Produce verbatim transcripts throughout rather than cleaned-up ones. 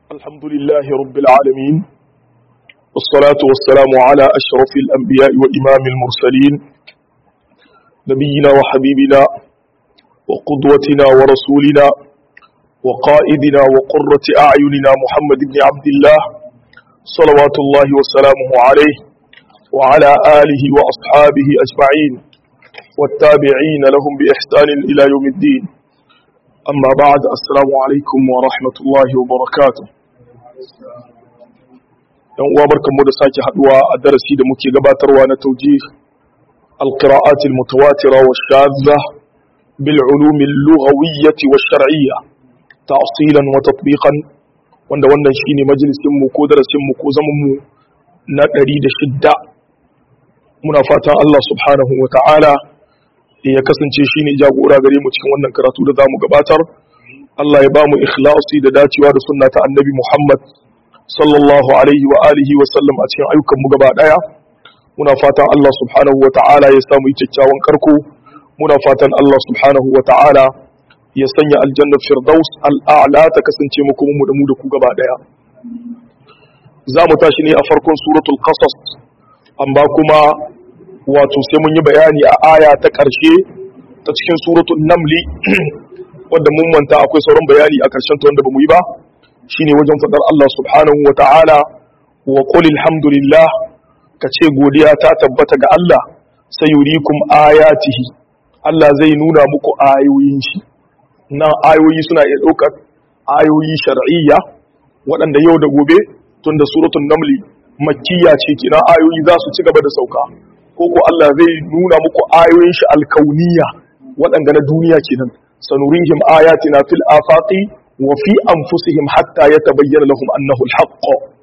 الحمد لله رب العالمين والصلاة والسلام على أشرف الأنبياء وإمام المرسلين نبينا وحبيبنا وقدوتنا ورسولنا وقائدنا وقرة أعيننا محمد بن عبد الله صلوات الله وسلامه عليه وعلى آله وأصحابه أجمعين والتابعين لهم بإحسان إلى يوم الدين أما بعد السلام عليكم ورحمة الله وبركاته yan uwa barkanmu da sake haduwa a darasi da muke gabatarwa na tawjih al-qira'at al-mutawatira wa shadha bil ulum al-lughawiyyah wa shar'iyyah ta'silan wa tatbiqan wanda wannan shine majalisin mu ko darasin mu ko zaman mu na ɗari da shida. Muna fatan Allah subhanahu wa ta'ala ya kasance shine jagora gare mu cikin wannan karatu da zamu gabatar. Allah ya bamu ikhlasi da dacewa da sunna ta Annabi Muhammad sallallahu alaihi wa alihi wa sallam a cikin ayyukan mu gaba daya. Muna fatan Allah subhanahu wa ta'ala ya samu kyakkyawan karko. Muna fatan Allah subhanahu wa ta'ala ya sanya aljanna firdaus al'a'la ta kasance mu kuma mu da mu da ku gaba daya. Za mu tashi ne a farkon suratul qasas amma kuma wato sai mun yi bayani a aya ta ƙarshe ta cikin suratul namli wanda mun manta akwai sauran bayani a ƙarshen ta wanda bamu yi ba shine wajen fadar Allah subhanahu wa ta'ala wa qul alhamdulillah kace godiya ta tabbata ga Allah sayurikum ayatihi Allah zai nuna muku ayoyin shi nan ayoyi suna iya ɗaukar ayoyi shar'iyya waɗanda yau da gobe tunda suratul namli makkiya ce kina ayoyi za su ci gaba da sauka ko ko Allah zai nuna muku ayoyin shi alkauniya waɗanda na duniya kenan sanurihim ayatina fil afaqi wa fi anfusihim hatta yatabayyana lahum annahu alhaq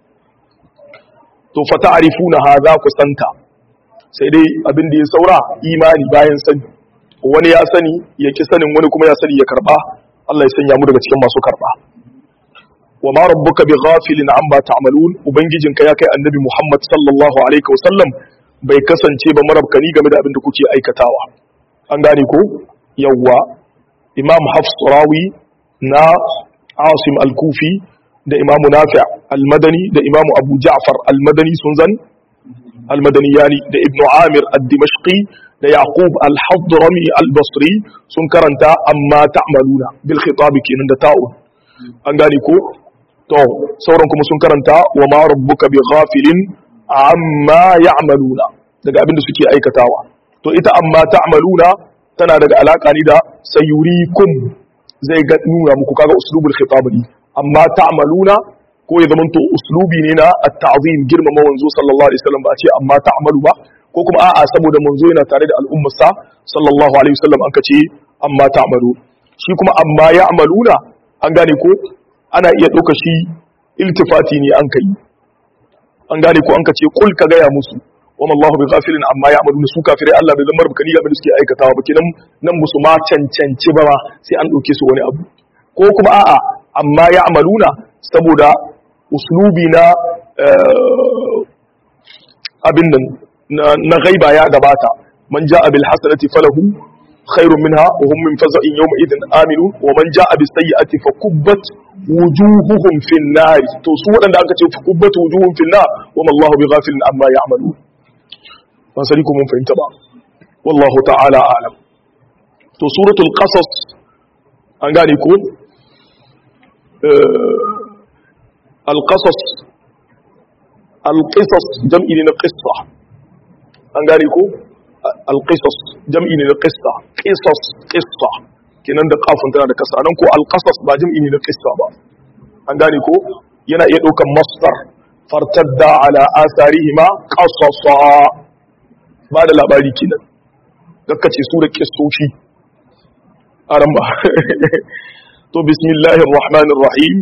to fa ta'rifuna hadha ku santa sai dai abin da ya saura imani bayan sani wani ya sani ya ki sanin wani kuma ya sani ya karba Allah ya sanya mu daga cikin masu karba wa ma rabbuka bighafilin amma ta'malun ubangijinka ya kai annabi Muhammad sallallahu alaihi wasallam bai kasance ba marabkani game da abin da kuke aikatawa an gane ko yawwa imam hafs rawi na asim al-kufi da imam nafi' al-madani da imam abu ja'far al-madani sun zan al-madani yani da ibn amir ad-dimashqi da yaqub al-hadrami al-basri sun karanta amma ta'maluna bil khitab kenan da ta'un an gane ko to sauran kuma sun karanta wa ma rabbuka bighafilin amma ya'maluna daga abin da suke aikatawa to ita amma ta'maluna tana daga alaka ne da sayurikum zai ga nuna muku kaga uslubul khitab ne amma ta'maluna ko ya zamanto uslubi ne na at-ta'zim girmama wanzo sallallahu alaihi wasallam ba a ce amma ta'malu ba ko kuma a'a saboda manzo yana tare da al'ummarsa sallallahu alaihi wasallam an kace amma ta'malu shi kuma amma ya'maluna an gane ko ana iya dauka shi iltifati ne an kai an gane ko an kace kul ka gaya musu wa mallahu bi ghafilin amma ya'maluna su kafirai Allah bai zama rubkani ga abin da suke aikatawa ba kenan nan musu ma cancanci ba ma sai an dauke su wani abu ko kuma a'a amma ya'maluna saboda uslubi na abin nan na ghaiba ya gabata man ja'a bil hasanati falahu khairun minha wa hum min faza'in yawma idhin aminun wa man ja'a bis sayyi'ati fakubbat wujuhuhum fin nar to su wadanda aka ce fakubbat wujuhum fin nar wa mallahu bi ghafilin amma ya'malun ban sani ko mun fahimta ba wallahu ta'ala a'lam to suratul qasas an gane ko al-qasas al-qisas jam'i ne na qissa an gane ko al-qisas jam'i ne na qissa qisas qissa kenan da kafin tana da kasra nan ko al-qasas ba jam'i ne na qissa ba an gane ko yana iya daukan masdar fartadda ala atharihima qasasa ba da labari kenan gakkace su da kissoshi aran ba to bismillahir rahmanir rahim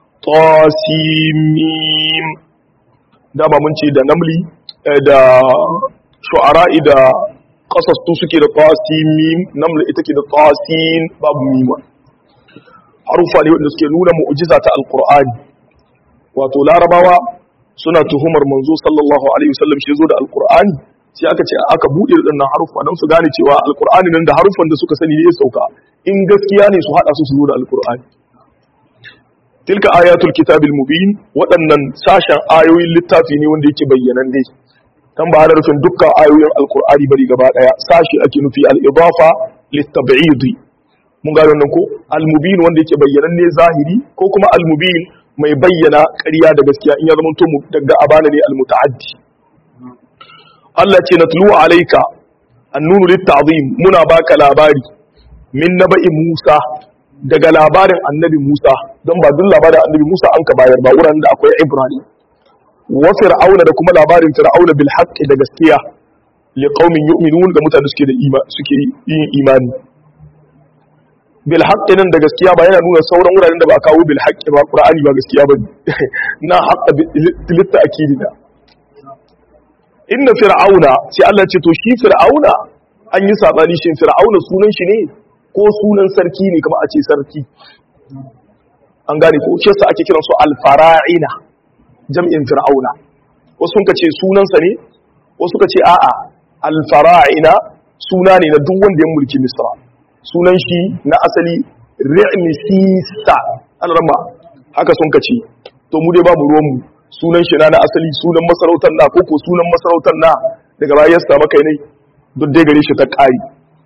tasimim da ba mun ce da namli da shu'ara'i da qasas tu suke da tasimim namli ita ke da tasin babu mima harufa ne wanda suke nuna mu'jiza ta alqur'ani wato larabawa suna tuhumar manzo sallallahu alaihi wasallam shi zo da alqur'ani sai aka ce aka buɗe waɗannan harufa don su gane cewa alkur'ani nan da harufan da suka sani ne ya sauka in gaskiya ne su haɗa su su zo da alkur'ani tilka ayatul kitabil mubin waɗannan sashen ayoyin littafi ne wanda yake bayyanan dai kan ba da rufin dukkan ayoyin alqur'ani bari gaba daya sashi ake nufi al-idafa lit-tab'id mun ga wannan ko al-mubin wanda yake bayyanan ne zahiri ko kuma al-mubin mai bayyana ƙarya da gaskiya in ya zama to mu daga abana ne al-muta'addi Allah ce natlu alayka annunu lit-ta'zim muna baka labari min naba'i Musa daga labarin annabi Musa don ba duk labarin annabi Musa an ka bayar ba wurin da akwai Ibrahim wa fir'auna da kuma labarin fir'auna bil haqqi da gaskiya li qaumin yu'minun da mutane suke da imani suke yin imani bil haqqi nan da gaskiya ba yana nuna sauran wuraren da ba kawo bil haqqi ba Qur'ani ba gaskiya ba na haqqa bil ta'kidina inna fir'auna sai Allah ce to shi fir'auna an yi sabani shin fir'auna sunan shi ne ko sunan sarki ne kamar a ce sarki an gane ko shi yasa ake kiran su al-fara'ina jam'in fir'auna wasu sun ce sunansa ne wasu ka ce a'a al-fara'ina suna ne na duk wanda ya mulki Misra sunan shi na asali Ri'misisa al-Rama haka sun ka ce to mu dai babu ruwan mu sunan shi na asali sunan masarautar na ko ko sunan masarautar na daga baya ya samu kai ne duk dai gare shi ta kari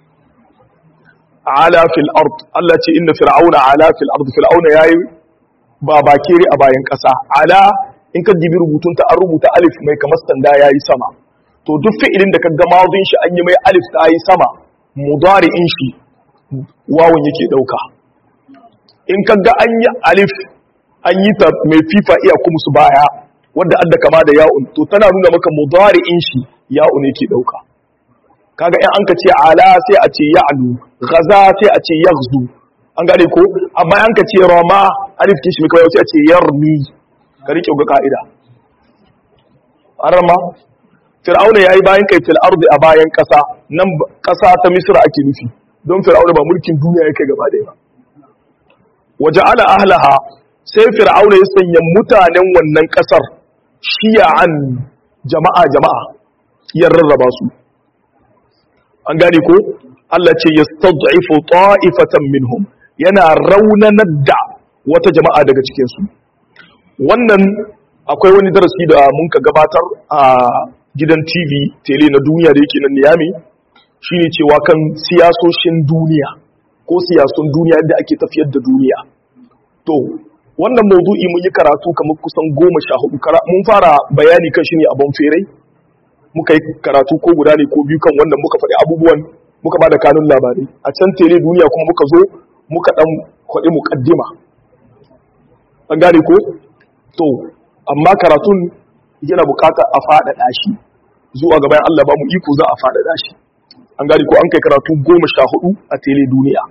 ala fil ard Allah ce inna fir'auna ala fil ard fir'auna yayi ba bakere a bayan kasa ala in ka dibi rubutun ta an rubuta alif mai kamar sanda yayi sama to duk fi'ilin da kaga madin shi an yi mai alif ta yi sama mudari'in shi wawun yake dauka in kaga an yi alif an yi ta mai fifa iya kuma su baya wanda adda kama da ya'un to tana nuna maka mudari'in shi ya'un yake dauka kaga in an ka ce ala sai a ce ya'lu ghaza sai a ce yaghzu an gane ko amma an ka ce rama alif kishi mai kawai sai a ce yarmi ka rike ga ka'ida arama fir'auna yayi bayan kai fil ardi a bayan kasa nan kasa ta misra ake nufi don fir'auna ba mulkin duniya yake gaba da ba waja'ala ahlaha sai fir'auna ya sanya mutanen wannan kasar shiya'an jama'a jama'a ya rarraba su an gane ko Allah ce yastad'ifu ta'ifatan minhum yana raunanar da wata jama'a daga cikin su wannan akwai wani darasi da mun ka gabatar a gidan T V tele na duniya da yake nan Niyami shine cewa kan siyasoshin duniya ko siyasun duniya yadda ake tafiyar da duniya to wannan mawdu'i mun yi karatu kamar kusan goma sha hudu mun fara bayani kan shi ne a Bonferai muka yi karatu ko guda ne ko biyu kan wannan muka faɗi abubuwan muka ba da kanun labarai a can tele duniya kuma muka zo muka ɗan kwaɗi muƙaddima an gane ko to amma karatun yana buƙatar a faɗaɗa shi zuwa gaban Allah ba mu iko za a faɗaɗa shi an gane ko an kai karatu goma sha hudu a tele duniya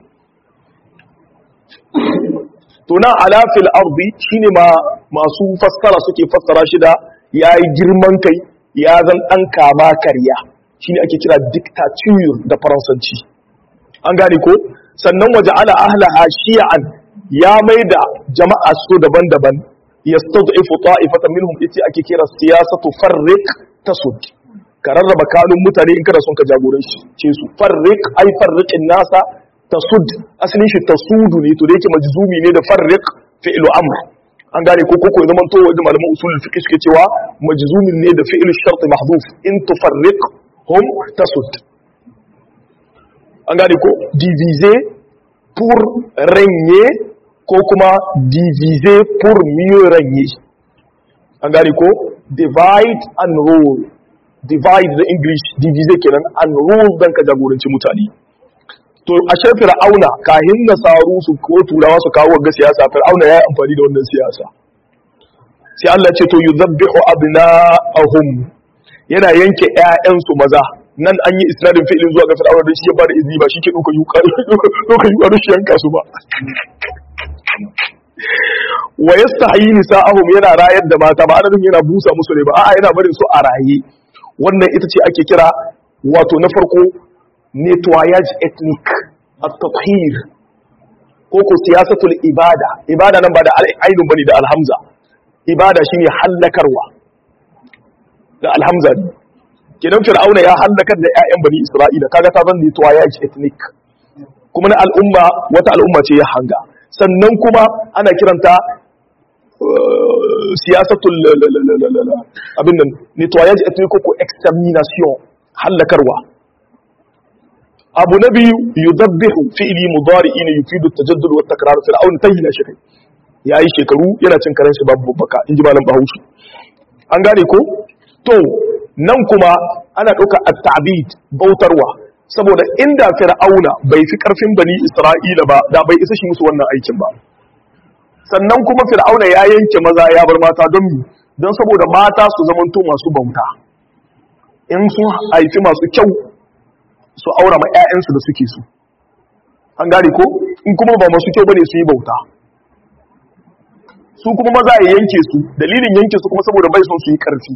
to na alafil ardi shine ma masu fassara suke fassara shi da yayi girman kai ya zan ɗan kama karya shi ne ake kira dictature da faransanci an gane ko sannan waje ala ahlaha shi'an ya mai da jama'a su daban-daban yastad'ifu ta'ifatan minhum yace ake kira siyasatu farriq tasud ka rarraba kanun mutane in kana son ka jagoranci ce su farriq ai farriqin nasa tasud asalin shi tasudu ne to da yake majzumi ne da farriq fi'lu amr an gane ko koko zaman to wajen malaman usulul fiqh suke cewa majzumin ne da fi'il shart mahdhuf in tufarriq hum tasud an gane ko diviser pour régner ko kuma diviser pour mieux régner an gane ko divide and rule divide the english diviser kenan and rule dan ka jagoranci mutane to a shan fir'auna kahin nasaru su ko turawa su kawo ga siyasa fir'auna ya yi amfani da wannan siyasa sai Allah ce to yuzabbihu abna'ahum yana yanke ƴaƴansu maza nan an yi isnadin fi'ilin zuwa ga fir'auna don shi ya bada izini ba shi ke doka yuka doka yuka da shi yanka su ba wa yastahyi nisa'ahum yana rayar da mata ba adadin yana busa musu ne ba a'a yana barin su a raye wannan ita ce ake kira wato na farko nettoyage ethnic at-tathhir ko ko siyasatul ibada ibada nan ba da ainun bane da alhamza ibada shine hallakarwa da alhamza ne kenan fir'auna ya hallakar da ƴaƴan bani isra'ila kaga ta zan nettoyage ethnic kuma na al'umma wata al'umma ce ya hanga sannan kuma ana kiranta siyasatul abin nan nettoyage ethnique ko extermination halakarwa. abu na biyu yudabbihu fi'li mudari'in yufidu at-tajaddud wa at-takrar fir'aun tayyina shi kai yayi shekaru yana cin karen shi babu babbaka inji malam Bahaushe an gane ko to nan kuma ana dauka at-ta'bid bautarwa saboda inda fir'auna bai fi karfin bani isra'ila ba da bai isa shi musu wannan aikin ba sannan kuma fir'auna ya yanke maza ya bar mata don mi don saboda mata su zamanto masu bauta in sun haifi masu kyau su aura ma 'ya'yansu da suke su an gane ko in kuma ba masu kyau bane su yi bauta su kuma maza ya yanke su dalilin yanke su kuma saboda bai son su yi karfi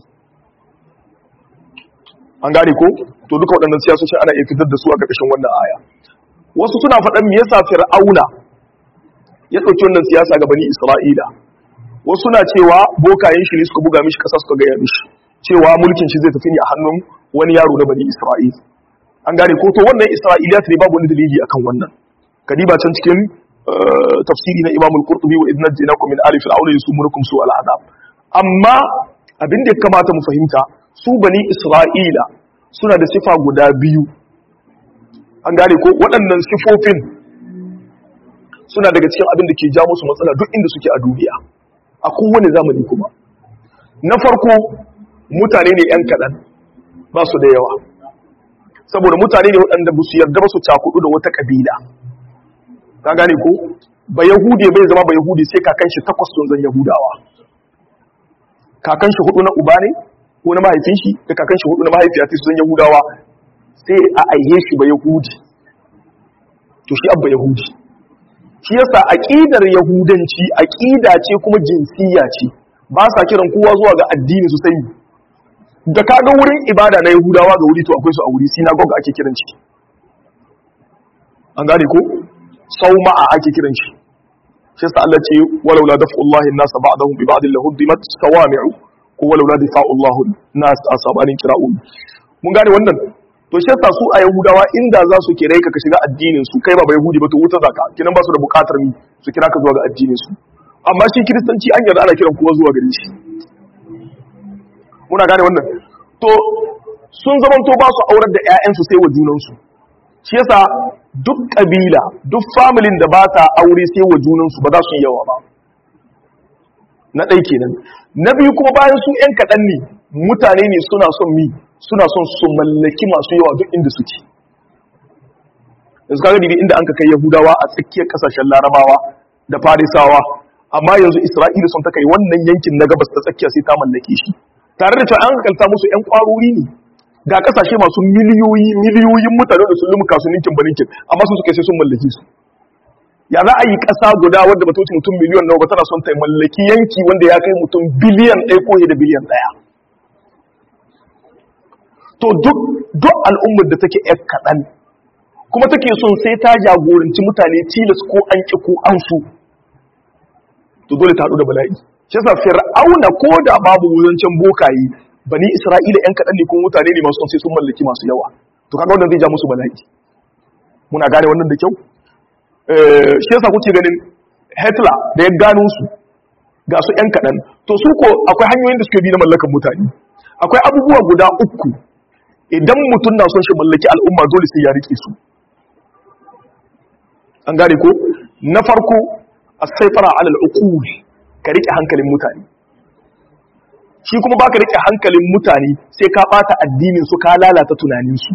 an gane ko to duka waɗannan siyasoci ana iya fitar da su a ƙarƙashin wannan aya wasu suna faɗan me yasa fir'auna ya ɗauki wannan siyasa ga bani isra'ila wasu suna cewa bokayen shi ne suka buga mishi ƙasa suka gaya mishi cewa mulkin shi zai tafi ne a hannun wani yaro na bani isra'ila an gane ko to wannan isra'iliyat ne babu wani dalili akan wannan kadiba can cikin tafsiri na imam al-qurtubi wa idna jinakum min ali fir'auna yusumunukum su al-adab amma abin da ya kamata mu fahimta su bani isra'ila suna da sifa guda biyu an gane ko waɗannan sifofin suna daga cikin abin da ke ja musu matsala duk inda suke a duniya a kowane zamani kuma na farko mutane ne yan kaɗan ba su da yawa saboda mutane ne waɗanda ba su yarda ba su cakudu da wata ƙabila ka gane ko ba yahudi bai zama ba yahudi sai kakan shi takwas sun zan yahudawa kakan shi hudu na uba ne ko na mahaifin shi da kakan shi hudu na mahaifiya ta su zan yahudawa sai a aihe shi ba yahudi to shi abba yahudi shi yasa aqidar yahudanci aqida ce kuma jinsiyya ce ba sa kiran kowa zuwa ga addini su sai da kaga wurin ibada na yahudawa ga wuri to akwai su a wuri synagogue ake kiran shi an gane ko sauma'a ake kiran shi shi yasa Allah ce walau la daf'ullahi an-nas ba'dahum bi ba'd lahuddimat sawami'u ko walau la dafa'ullahu an-nas asabanin kira'un mun gane wannan to shi yasa su a yahudawa inda za su kire ka ka shiga addinin su kai ba bai yahudi ba to wuta zaka kinan ba su da bukatar mi su kira ka zuwa ga addinin su amma shi kiristanci an yarda ana kiran kowa zuwa gare shi muna gane wannan to sun zamanto ba su aurar da ƴaƴansu sai wa junansu shi yasa duk kabila duk familin da ba ta aure sai wa junansu ba za su yi yawa ba na ɗai kenan na biyu kuma bayan su ƴan kaɗan ne mutane ne suna son mi suna son su mallaki masu yawa duk inda suke yanzu kaga dibi inda an ka kai yahudawa a tsakiyar kasashen larabawa da farisawa amma yanzu isra'ila sun ta kai wannan yankin na gabas ta tsakiya sai ta mallake shi tare da cewa an kalta musu ƴan ƙwarori ne ga kasashe masu miliyoyi miliyoyin mutane da sun lumuka su ninkin baninkin amma su suka sai sun mallaki su ya za a yi ƙasa guda wadda ba ta wuce mutum miliyon nawa ba tana son ta mallaki yanki wanda ya kai mutum biliyan ɗaya ko da biliyan ɗaya to duk duk al'ummar da take ƴar kaɗan kuma take son sai ta jagoranci mutane tilas ko an ƙi ko an su to dole ta haɗu da bala'i shi yasa fir'auna ko da babu wuzancen bokaye bani isra'ila ƴan kaɗan ne kuma mutane ne masu son sai sun mallaki masu yawa to kaga wannan zai ja musu bala'i muna gane wannan da kyau shi yasa kuke ganin Hitler da ya gano su ga su ƴan kaɗan to su ko akwai hanyoyin da suke bi na mallakan mutane akwai abubuwa guda uku idan mutum na son shi mallaki al'umma dole sai ya rike su an gane ko na farko as-saytara 'ala al-uqul ka rike hankalin mutane shi kuma baka rike hankalin mutane sai ka bata addinin su ka lalata tunanin su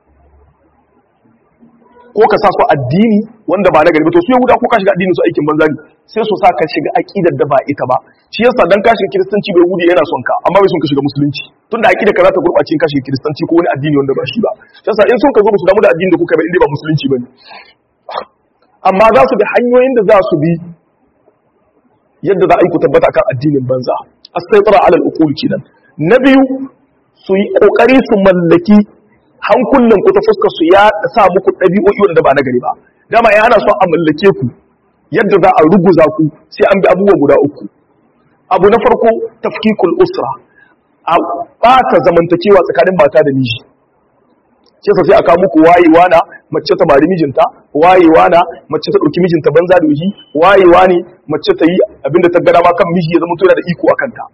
ko ka sa su addini wanda ba na gari ba to su yahuda ko ka shiga addinin su aikin banza ne sai su sa ka shiga aqidar da ba ita ba shi yasa dan ka shiga kiristanci bai yahudi yana son ka amma bai son ka shiga musulunci tunda aqidar ka za ta gurbace ka shiga kiristanci ko wani addini wanda ba shi ba yasa in sun ka zo su damu da addinin da kuka ba inda ba musulunci bane amma za su bi hanyoyin da za su bi yadda za a yi ku tabbata kan addinin banza as-saytara 'ala al-uqul kidan na biyu su yi kokari su mallaki hankulan ku ta fuskar su ya sa muku dabi'o'i wanda ba na gari ba dama ya ana so a mallake ku yadda za a ruguza ku sai an bi abubuwa guda uku abu na farko tafkikul usra a bata zamantakewa tsakanin mata da miji sai sai aka muku wayewa na mace ta bari mijinta, wayewa na mace ta dauki mijinta banza da yi, wayewa ne mace ta yi abinda ta gada ma kan miji ya zama to da iko akan ta.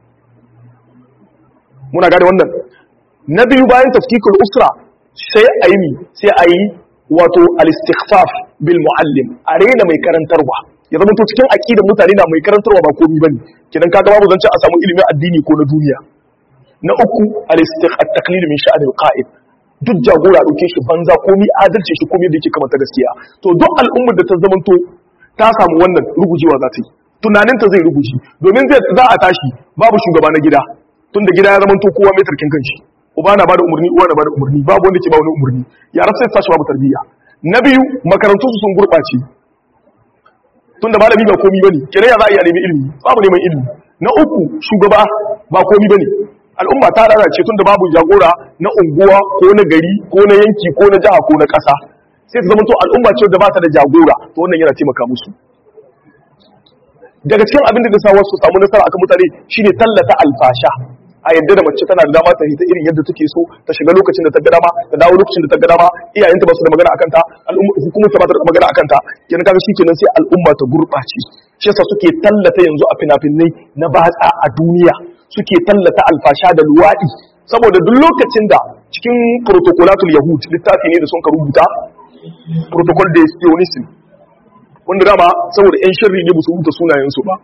Muna gane wannan. Na biyu bayan tafkikul usra sai ayi mi sai ayi wato al-istighfaf bil muallim, arena mai karantarwa. Ya zama to cikin aqidar mutane na mai karantarwa ba komai bane. Kidan kaga babu zance a samu ilimin addini ko na duniya. Na uku al-istigh at-taqlid min sha'n al-qa'id. Duk jagora dauke shi banza komai adalci shi komai da yake kamata gaskiya. To duk al'ummar da ta zamanto ta samu wannan rugujewa za ta yi. Tunaninta zai ruguji domin zai za a tashi babu shugaba na gida. Tunda gida ya zamanto kowa mai tarkin kanshi. Uba na bada umarni, uwa na bada umarni, babu wanda ke ba wani umarni. Yara sai tashi babu tarbiyya. Na biyu makarantu su sun gurbace. Tunda malami ba komai bane, kenan ya za a iya neman ilimi, babu neman ilimi. Na uku shugaba ba komai bane. Al'umma ta lalace tunda babu jagora na unguwa ko na gari ko na yanki ko na jiha ko na ƙasa. Sai ta zamanto al'umma ce da ba ta da jagora, to wannan yana taimaka musu. Daga cikin abin da ta sa wasu samu nasara akan mutane shine tallata alfasha. A yadda da mace tana da dama ta hita irin yadda take so, ta shiga lokacin da ta ga dama, ta dawo lokacin da ta ga dama, iyayenta ba su da magana akan ta, al'umma hukumar ta ba ta da magana akan ta, kenan kaga shikenan sai al'umma ta gurbace. Shi yasa suke tallata yanzu a fina-finai na batsa a duniya, suke tallata alfasha da luwadi, saboda duk lokacin da cikin protocolatul yahud littafi ne da sun ka rubuta protocol de sionism, wanda dama saboda yan shirri ne ba su rubuta sunayensu ba.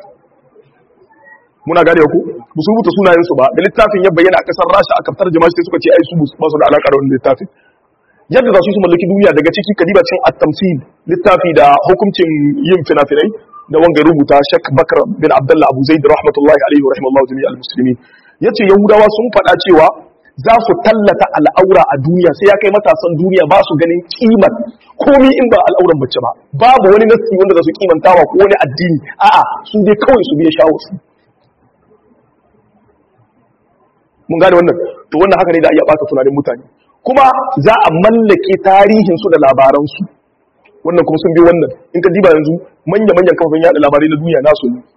Muna gane ku ba su rubuta sunayensu ba, da littafin ya bayyana a kasar Rasha aka tarjuma shi suka ce ai su ba su da alaka da wannan littafin. Yadda za su su mallaki duniya daga ciki kadiba cikin at-tamsil littafi da hukuncin yin fina-finai da wanga rubuta Sheikh Bakar bin Abdullah Abu Zaid rahmatullahi alaihi wa rahimallahu jami'al muslimin. Yace Yahudawa sun faɗa cewa za su tallata al'aura a duniya sai ya kai matasan duniya ba su ganin kimar komai in ba al'auran mace ba. Babu wani nasi wanda za su kimantawa ko wani addini, a'a su dai kawai su biya shawo su. Mun gane wannan, to wannan haka ne da iya bata tunanin mutane, kuma za a mallake tarihinsu da labaransu. Wannan kuma sun bi wannan, in ka diba yanzu manya-manyan kafofin yada labarai na duniya nasu ne,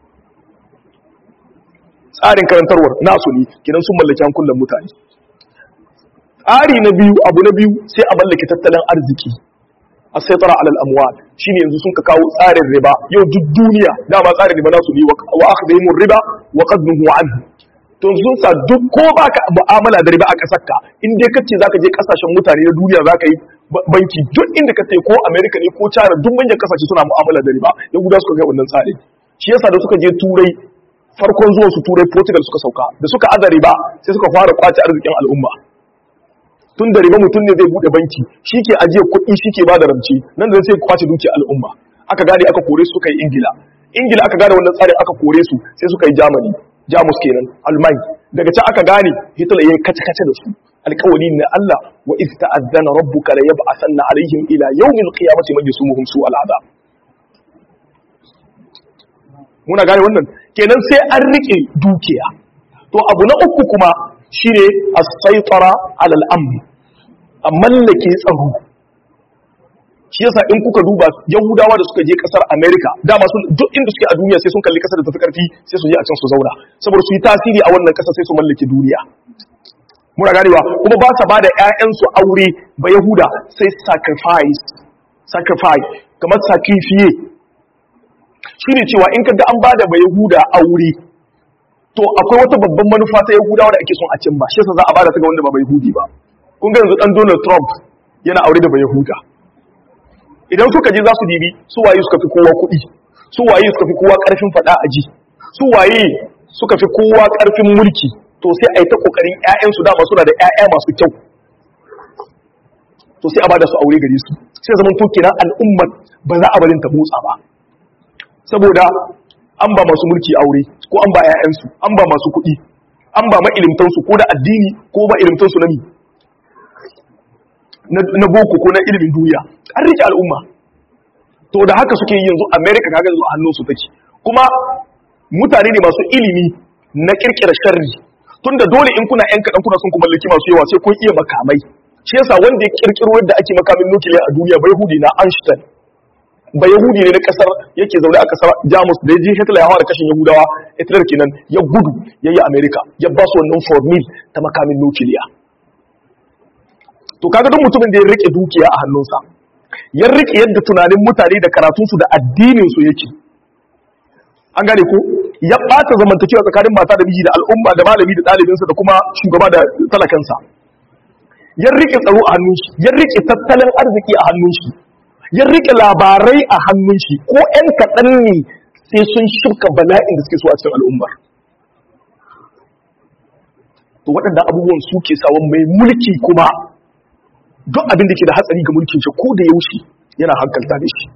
tsarin karantarwar nasu ne, kidan sun mallake hankulan mutane. Tsari na biyu, abu na biyu sai a mallake tattalin arziki, a saitara alal amwal, shine yanzu sun ka kawo tsarin riba. Yau duk duniya dama tsarin riba nasu ne, wa akhdhimur riba wa qadnuhu anhu. To sun sa duk ko baka mu'amala da riba a kasar ka, in dai kace zaka je kasashen mutane na duniya zaka yi banki, duk inda ka tai ko America ne ko China, duk manyan kasashe suna mu'amala da riba. Yahuda suka ga wannan tsari. Shi yasa da suka je Turai, farkon zuwan su Turai Portugal suka sauka, da suka aza riba sai suka fara kwace arzikin al'umma. Tun da riba mutum ne zai bude banki, shike ajiye kuɗi, shike bada ramci, nan da sai kwace dukiyar al'umma. Aka gane aka kore su suka yi Ingila. Ingila aka gane wannan tsarin aka kore su sai suka yi Germany. Jamus kenan, Alman. Daga can aka gane Hitler yayin kace-kace da su. Alƙawari ne Allah wa iz ta'azzana rabbuka la yab'athanna alaihim ila yawmil qiyamati man yasumuhum su'al adab. Muna gane wannan, kenan sai an rike dukiya. To abu na uku kuma shine as-saytara 'ala al-amn. A mallake tsaro. Shi yasa in kuka duba Yahudawa da suka je kasar America, dama sun duk inda suke a duniya sai sun kalli kasar da tafi karfi sai su je a can su zauna, saboda su yi tasiri a wannan kasar sai su mallake duniya. Muna ganewa, kuma ba sa bada ƴaƴansu aure ba Yahuda sai sacrifice, sacrifice kamar sacrifice. Shine cewa in kaga an bada ba Yahuda aure, to akwai wata babban manufa ta Yahudawa da ake son a cimma. Shi yasa za a bada ta ga wanda ba ba Yahudi ba. Kun ga yanzu dan Donald Trump yana aure da ba Yahuda. Idan suka je za su dibi su waye suka fi kowa kuɗi, su waye suka fi kowa ƙarfin faɗa a ji, su waye suka fi kowa ƙarfin mulki, to sai a yi ta ƙoƙarin ‘ya'yansu dama suna da ‘ya'ya masu kyau, to sai a ba da su aure gare su, sai zaman to kenan al'ummar ba za a barin ta motsa ba, saboda an ba masu mulki aure ko an ba ‘ya'yansu, an ba masu kuɗi, an ba ma'ilimtansu ko da addini ko ma'ilimtansu na mi na boko ko na ilimin duniya, an rike al'umma. To da haka suke yi yanzu America kaga yanzu a hannunsu take, kuma mutane ne masu ilimi na kirkira sharri, tunda dole in kuna yan kaɗan kuna son ku mallaki masu yawa sai kun iya makamai. Shi yasa wanda ya kirkiro yadda ake makamin nukiliya a duniya ba Yahudi na Einstein, ba Yahudi ne na kasar yake zaune a kasar Jamus, da ya ji Hitler ya fara kashin Yahudawa, Hitler kenan ya gudu ya yi America, ya ba su wannan formula ta makamin nukiliya. to kaga duk mutumin da ya rike dukiya a hannunsa ya rike yadda tunanin mutane da karatunsu da addinin su yake, an gane ko ya bata zamantakewa tsakanin mata da miji da al'umma da malami da ɗalibinsa da kuma shugaba da talakansa, ya rike tsaro a hannun shi, ya rike tattalin arziki a hannun shi, ya rike labarai a hannun shi, ko ƴan kaɗan ne sai sun shirka bala'in da suke so a cikin al'ummar. To waɗanda abubuwan su ke sawan mai mulki kuma duk abin da ke da hatsari ga mulkin shi ko da yaushe yana hankalta da shi.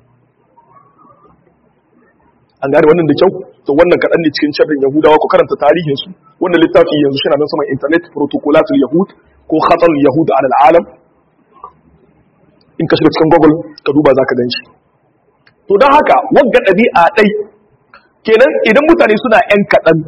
An gane wannan da kyau? To wannan kaɗan ne cikin sharrin Yahudawa, ku karanta tarihinsu. Wannan littafi yanzu shi na nan saman internet, protocolatul Yahud ko khatarul Yahud ala al'alam. In ka shiga cikin Google ka duba za ka gan shi. To don haka wagga ɗabi'a ɗai kenan idan mutane suna ‘yan kaɗan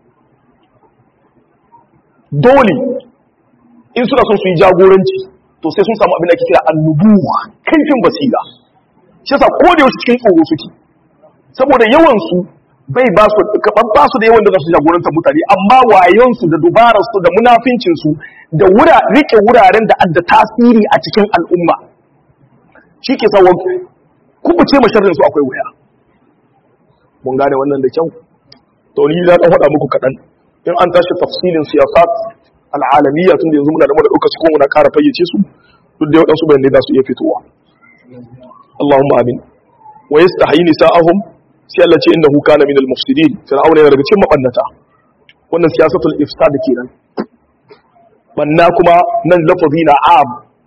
dole in suna son su yi jagoranci to sai sun samu abin da ake kira annubuwa, kaifin basira. Shi yasa ko da yaushe cikin tsoro suke, saboda yawansu bai ba su kaban ba su da yawan da za su jagorantar mutane, amma wayonsu da dubararsu da munafincinsu da wura rike wuraren da adda tasiri a cikin al'umma shi ke sawa kubuce masharrin su akwai wuya. Mun gane wannan da kyau. To ni za ɗan faɗa muku kaɗan in an tashi tafsilin siyasat al'alamiyya tun da yanzu muna da mu da ɗauka su kuma muna ƙara fayyace su duk da waɗansu bayanai za su iya fitowa. Allahumma amin. Wa yastahi nisa'ahum sai Allah ce innahu kana minal mufsidin. Fir'auna yana daga cikin mabannata. Wannan siyasatul ifsad kenan. Banna kuma nan lafazi na am.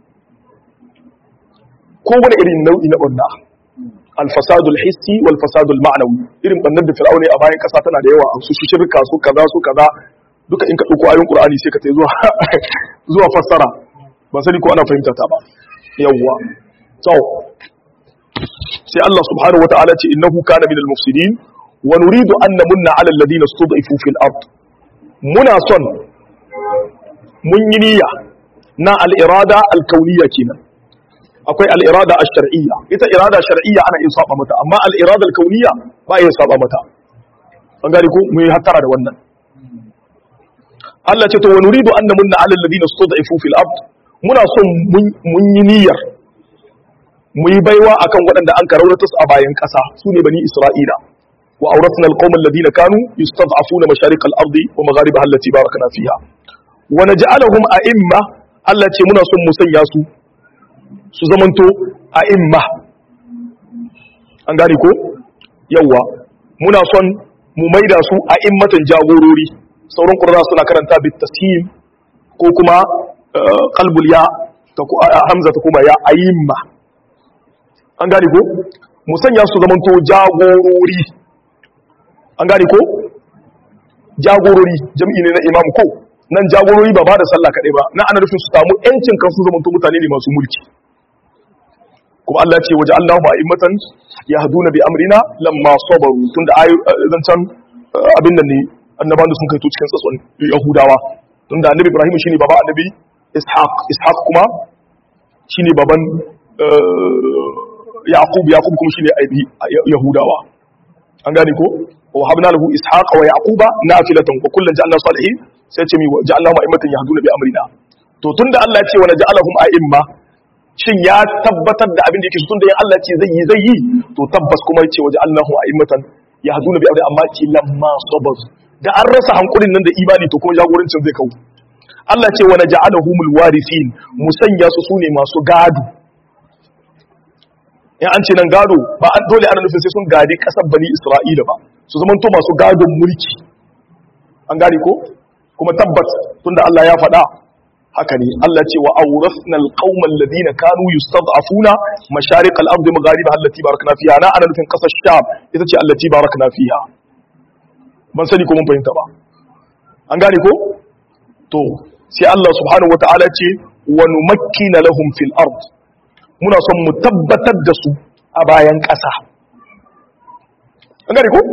Ko wani irin nau'i na banna. Al-fasadul hissi wal fasadul ma'nawi. Irin bannar da Fir'auna a bayan kasa tana da yawa, su shirka su kaza su kaza duka in ka dauko ayoyin Qur'ani sai ka tai zuwa zuwa fassara. Ban sani ko ana fahimta ta ba. Yawwa. So sai Allah subhanahu wata'ala ce innahu kana minal mufsidin wa nuridu an namunna 'ala alladhina istud'ifu fil ard. Muna son mun yi niyya na al-irada al-kauniyya kenan. Akwai al-irada ash-shar'iyya. Ita irada shar'iyya ana iya saba mata, amma al-irada al-kauniyya ba iya saba mata. An gane ko mu yi hattara da wannan. Allah ce to wa nuridu an namunna 'ala alladhina istud'ifu fil ard. Muna son mun yi niyyar mu yi baiwa akan waɗanda an karaurata su a bayan ƙasa su ne bani Isra'ila. Wa auratna alqawma alladhina kanu yustad'afuna masharik al-ardi wa magharibaha allati barakna fiha. Wa naj'aluhum a'imma. Allah ce muna son mu sanya su su zamanto a'imma. An gane ko? Yawwa. Muna son mu maida su a'immatan jagorori. Sauran Qur'ani suna karanta bit tasheem ko kuma qalbul ya ta hamza ta kuma ya a'imma. An gane ko mu sanya su zamanto jagorori. An gane ko jagorori jam'i ne na imam ko nan jagorori ba ba da sallah kadai ba na ana nufin su samu yancin kansu zamanto mutane ne masu mulki. Kuma Allah ce waje Allahu a'immatan yahduna bi amrina lamma sabaru tunda ayu zancan abin nan ne annabawan da sun kai to cikin tsatson Yahudawa tunda annabi Ibrahim shine baba annabi Ishaq Ishaq kuma shine baban Yaqub Yaqub kuma shine aibi Yahudawa. An gane ko wa habna lahu Ishaq wa Yaquba nafilatan wa kullan ja'alna salihin sai ce mi ja'alna a'immatan yahduna bi amrina. To tunda Allah ya ce wa naj'alahum a'imma shin ya tabbatar da abin da yake tunda ya Allah ce zai yi zai yi to tabbas kuma ya ce wa ja'alnahu a'immatan yahduna bi amrina amma ce lamma sabar da an rasa hankulin nan da imani to kuma jagorancin zai kawo. Allah ce wa naj'alahumul warithin musanya su sune masu gado. In an ce nan gado ba an dole ana nufin sai sun gadi kasar bani Isra'ila ba su zaman to masu gadon mulki. An gane ko kuma tabbat tunda Allah ya faɗa haka ne. Allah ce wa awrasna alqauma alladhina kanu yustad'afuna masharik al-ardi magharibaha allati barakna fiha na ana nufin kasar Sham ita ce allati barakna fiha. Ban sani ko mun fahimta ba. An gane ko to sai Allah subhanahu wata'ala ce wa numakkina lahum fil ard. Muna son mu tabbatar da su a bayan ƙasa. An gane ko?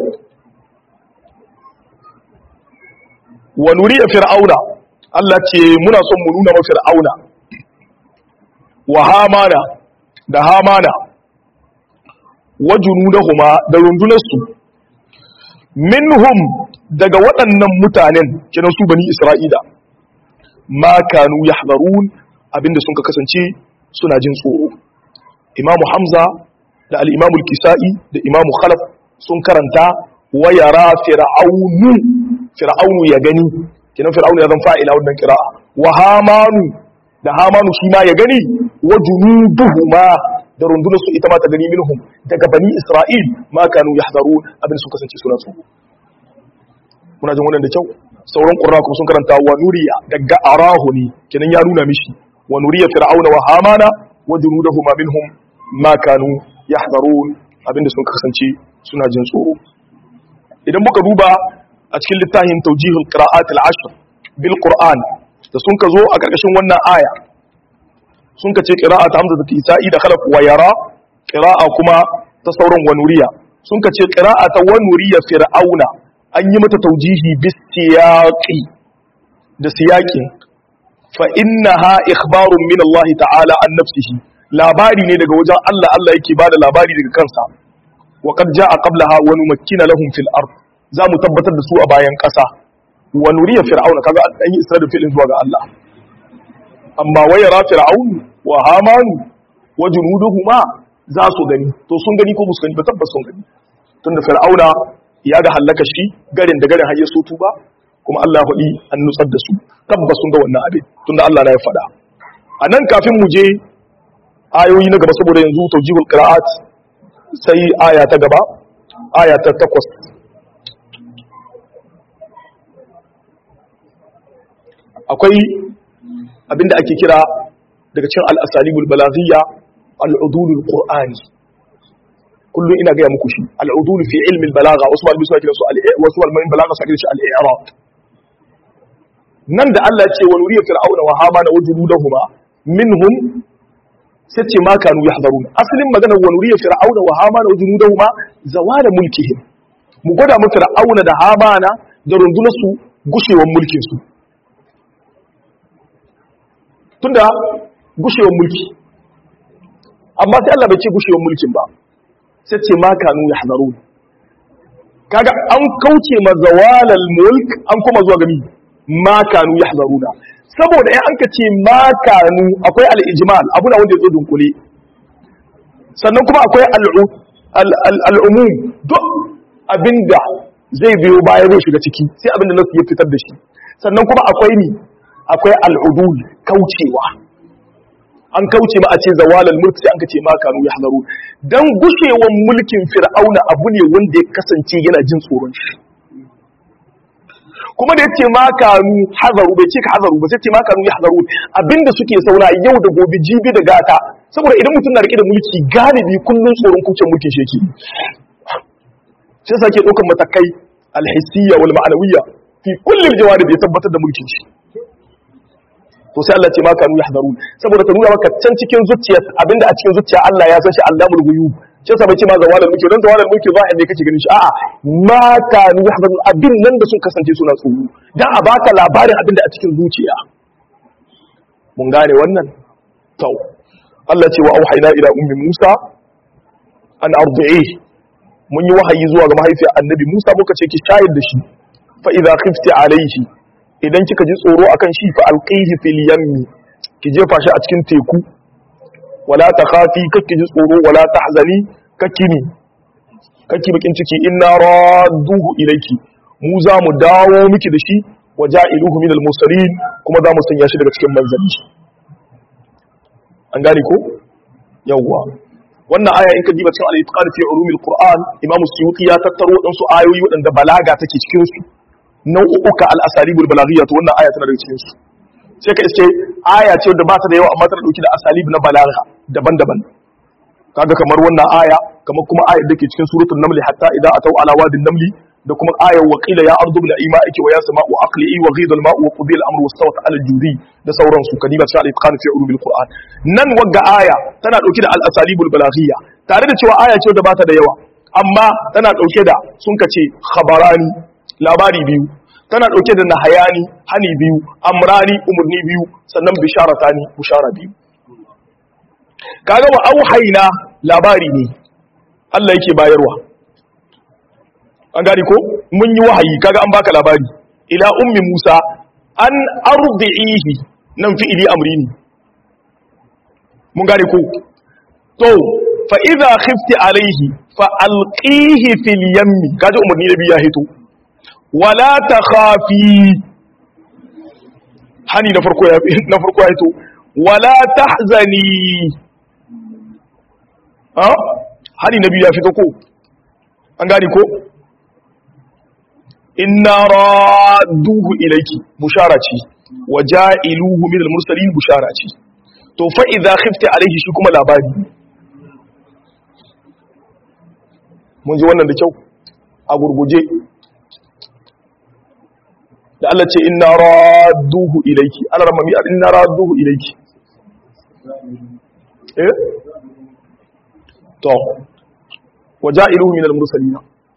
Wa nuriya fir'auna, Allah ce muna son mu nuna ma fir'auna, wa hamana da hamana, wa junudahuma da rundunarsu, minhum daga waɗannan mutanen kinan su bani Isra'ila, ma kanu yahzarun abinda sun ka kasance suna jin tsoro. Imamu Hamza da al-Imamu al-Kisa'i da Imamu Khalaf sun karanta wa yara fir'aunu fir'aunu ya gani kinan fir'aunu ya zan fa'ila wannan qira'a wa hamanu da hamanu shi ma ya gani wa junuduhuma da rundunar su ita ma ta gani minhum daga bani Isra'il ma kanu yahzarun abin sun kasance suna tsoro. Muna jin wannan da kyau. Sauran qurra kuma sun karanta wa nuriya daga arahu ne kinan ya nuna mishi wa nuriya fir'auna wa hamana wa junuduhuma minhum ma kanu yahzarun abinda sun kasance suna jin tsoro. Idan muka duba a cikin littafin tawjihul qira'at al-ashr bil qur'an da sun ka zo a karkashin wannan aya sun ka ce qira'at hamza da tisa'i da khalaf wa yara qira'a kuma ta sauran wanuriya sun ka ce qira'a ta wanuriya fir'auna an yi mata tawjihi bis siyaqi da siyaqin fa innaha ikhbarun min Allah ta'ala an nafsihi labari ne daga wajen Allah Allah yake bada labari daga kansa wa qad jaa qablaha wa numakkina lahum fil ard za mu tabbatar da su a bayan ƙasa wa nuriya fir'auna kaga an yi isra da fi'lin zuwa ga Allah amma wa yara fir'aun wa haman wa junuduhuma za su gani to sun gani ko musu gani ba tabbas sun gani tunda fir'auna ya ga halaka shi garin da garin har ya so tuba kuma Allah ya faɗi an nutsar da su tabbas sun ga wannan abin tunda Allah na ya faɗa anan kafin mu je ayoyi na gaba saboda yanzu tawjihul qira'at sai aya ta gaba aya ta takwas akwai abinda ake kira daga cikin al-asalibul balaghiyya al-udulul qur'ani kullu ina ga muku shi al-udul fi ilmi al-balagha wasu malami suna kiransu wasu malami balagha suna kiransu al-i'rab nan da Allah ya ce wa nuriya fir'auna wa hamana wa junudahuma minhum sai ce ma kanu yahzarun asalin maganar wa nuriya fir'auna wa hamana wa junudahuma zawala mulkihim mu gwada mu fir'auna da hamana da rundunar su gushewar mulkin su tunda gushewar mulki amma sai Allah bai ce gushewar mulkin ba sai ce ma kanu yahzarun kaga an kauce ma zawalal mulk an kuma zuwa gami ma kanu yahzaruna saboda in an ka ce ma kanu akwai al-ijmal abuna wanda ya zo dunkule sannan kuma akwai al-umum duk abinda zai biyo baya zai shiga ciki sai abinda nasu ya fitar da shi sannan kuma akwai ni akwai al-udul kaucewa an kauce ma a ce zawalal mulk sai an ka ce ma kanu yahzaru dan gushewan mulkin fir'auna abu ne wanda ya kasance yana jin tsoron shi kuma da yace ma kanu hazaru bai ce ka hazaru ba sai ce ma kanu yahzaru abinda suke saura yau da gobe jibi da gata saboda idan mutum na rike da mulki galibi kullun tsoron kucin mulkin shi yake sai sake daukan matakai alhissiyya wal ma'nawiyya fi kulli aljawanib ya tabbatar da mulkin shi to sai Allah ce ma kanu yahzarun saboda ta nuna maka can cikin zuciya abinda a cikin zuciya Allah ya san shi Allamul ghuyub sai sa bace ma zawalul mulki dan zawalul mulki zahir ne kake ganin shi a'a ma kanu yahzarun abin nan da sun kasance suna tsoro dan a baka labarin abinda a cikin zuciya mun gane wannan to Allah ce wa auhayna ila ummi Musa an ardi'i mun yi wahayi zuwa ga mahaifiyar annabi Musa muka ce ki shayar da shi fa idza khifti alayhi idan kika ji tsoro akan shi fa alqihi fil yammi ki jefa shi a cikin teku wala takhafi kake ji tsoro wala tahzani kake ni kake bakin ciki inna radduhu ilayki mu za mu dawo miki da shi waja'iluhu min al-mursalin kuma za mu sanya shi daga cikin manzanni an gane ko yawwa wannan aya in ka diba cikin al-itqan fi ulumil qur'an imamu suyuti ya tattaro wadansu ayoyi wadanda balaga take cikin su nau'uka al-asalibul balaghiyya to wannan aya tana daga cikin su sai ka iske aya ce wadda ba ta da yawa amma tana dauki da asalib na balagha daban-daban kaga kamar wannan aya kamar kuma ayar da ke cikin suratul naml hatta idza ataw ala wadin namli da kuma ayar wa qila ya ardu bil ima'iki wa ya sama'u aqli'i wa ghida al ma'u wa qudiya al amru wastawat ala al judi da sauran su kadiba sai al-itqan fi ulumil qur'an nan wagga aya tana dauki da al-asalibul balaghiyya tare da cewa aya ce wadda ba ta da yawa amma tana dauke da sun kace khabarani labari biyu tana dauke da nahayani hani biyu amrani umurni biyu sannan bisharatani bushara biyu kaga wa auhayna labari ne Allah yake bayarwa an gani ko mun yi wahayi kaga an baka labari ila ummi Musa an ardihi nan fi'ili amri ne mun gane ko to fa idza khifti alayhi fa alqihi fil yammi kaje umarni da biya hito wala takhafi hani na farko ya na farko ya hito wala tahzani ha hani na biya fito ko an gane ko inna radduhu ilayki bushara ce waja'iluhu min al-mursalin bushara ce to fa idza khifti alayhi shi kuma labari mun ji wannan da kyau a gurguje da Allah ce inna radduhu ilayki Allah ramami inna radduhu ilayki eh to waja'iluhu min al-mursalin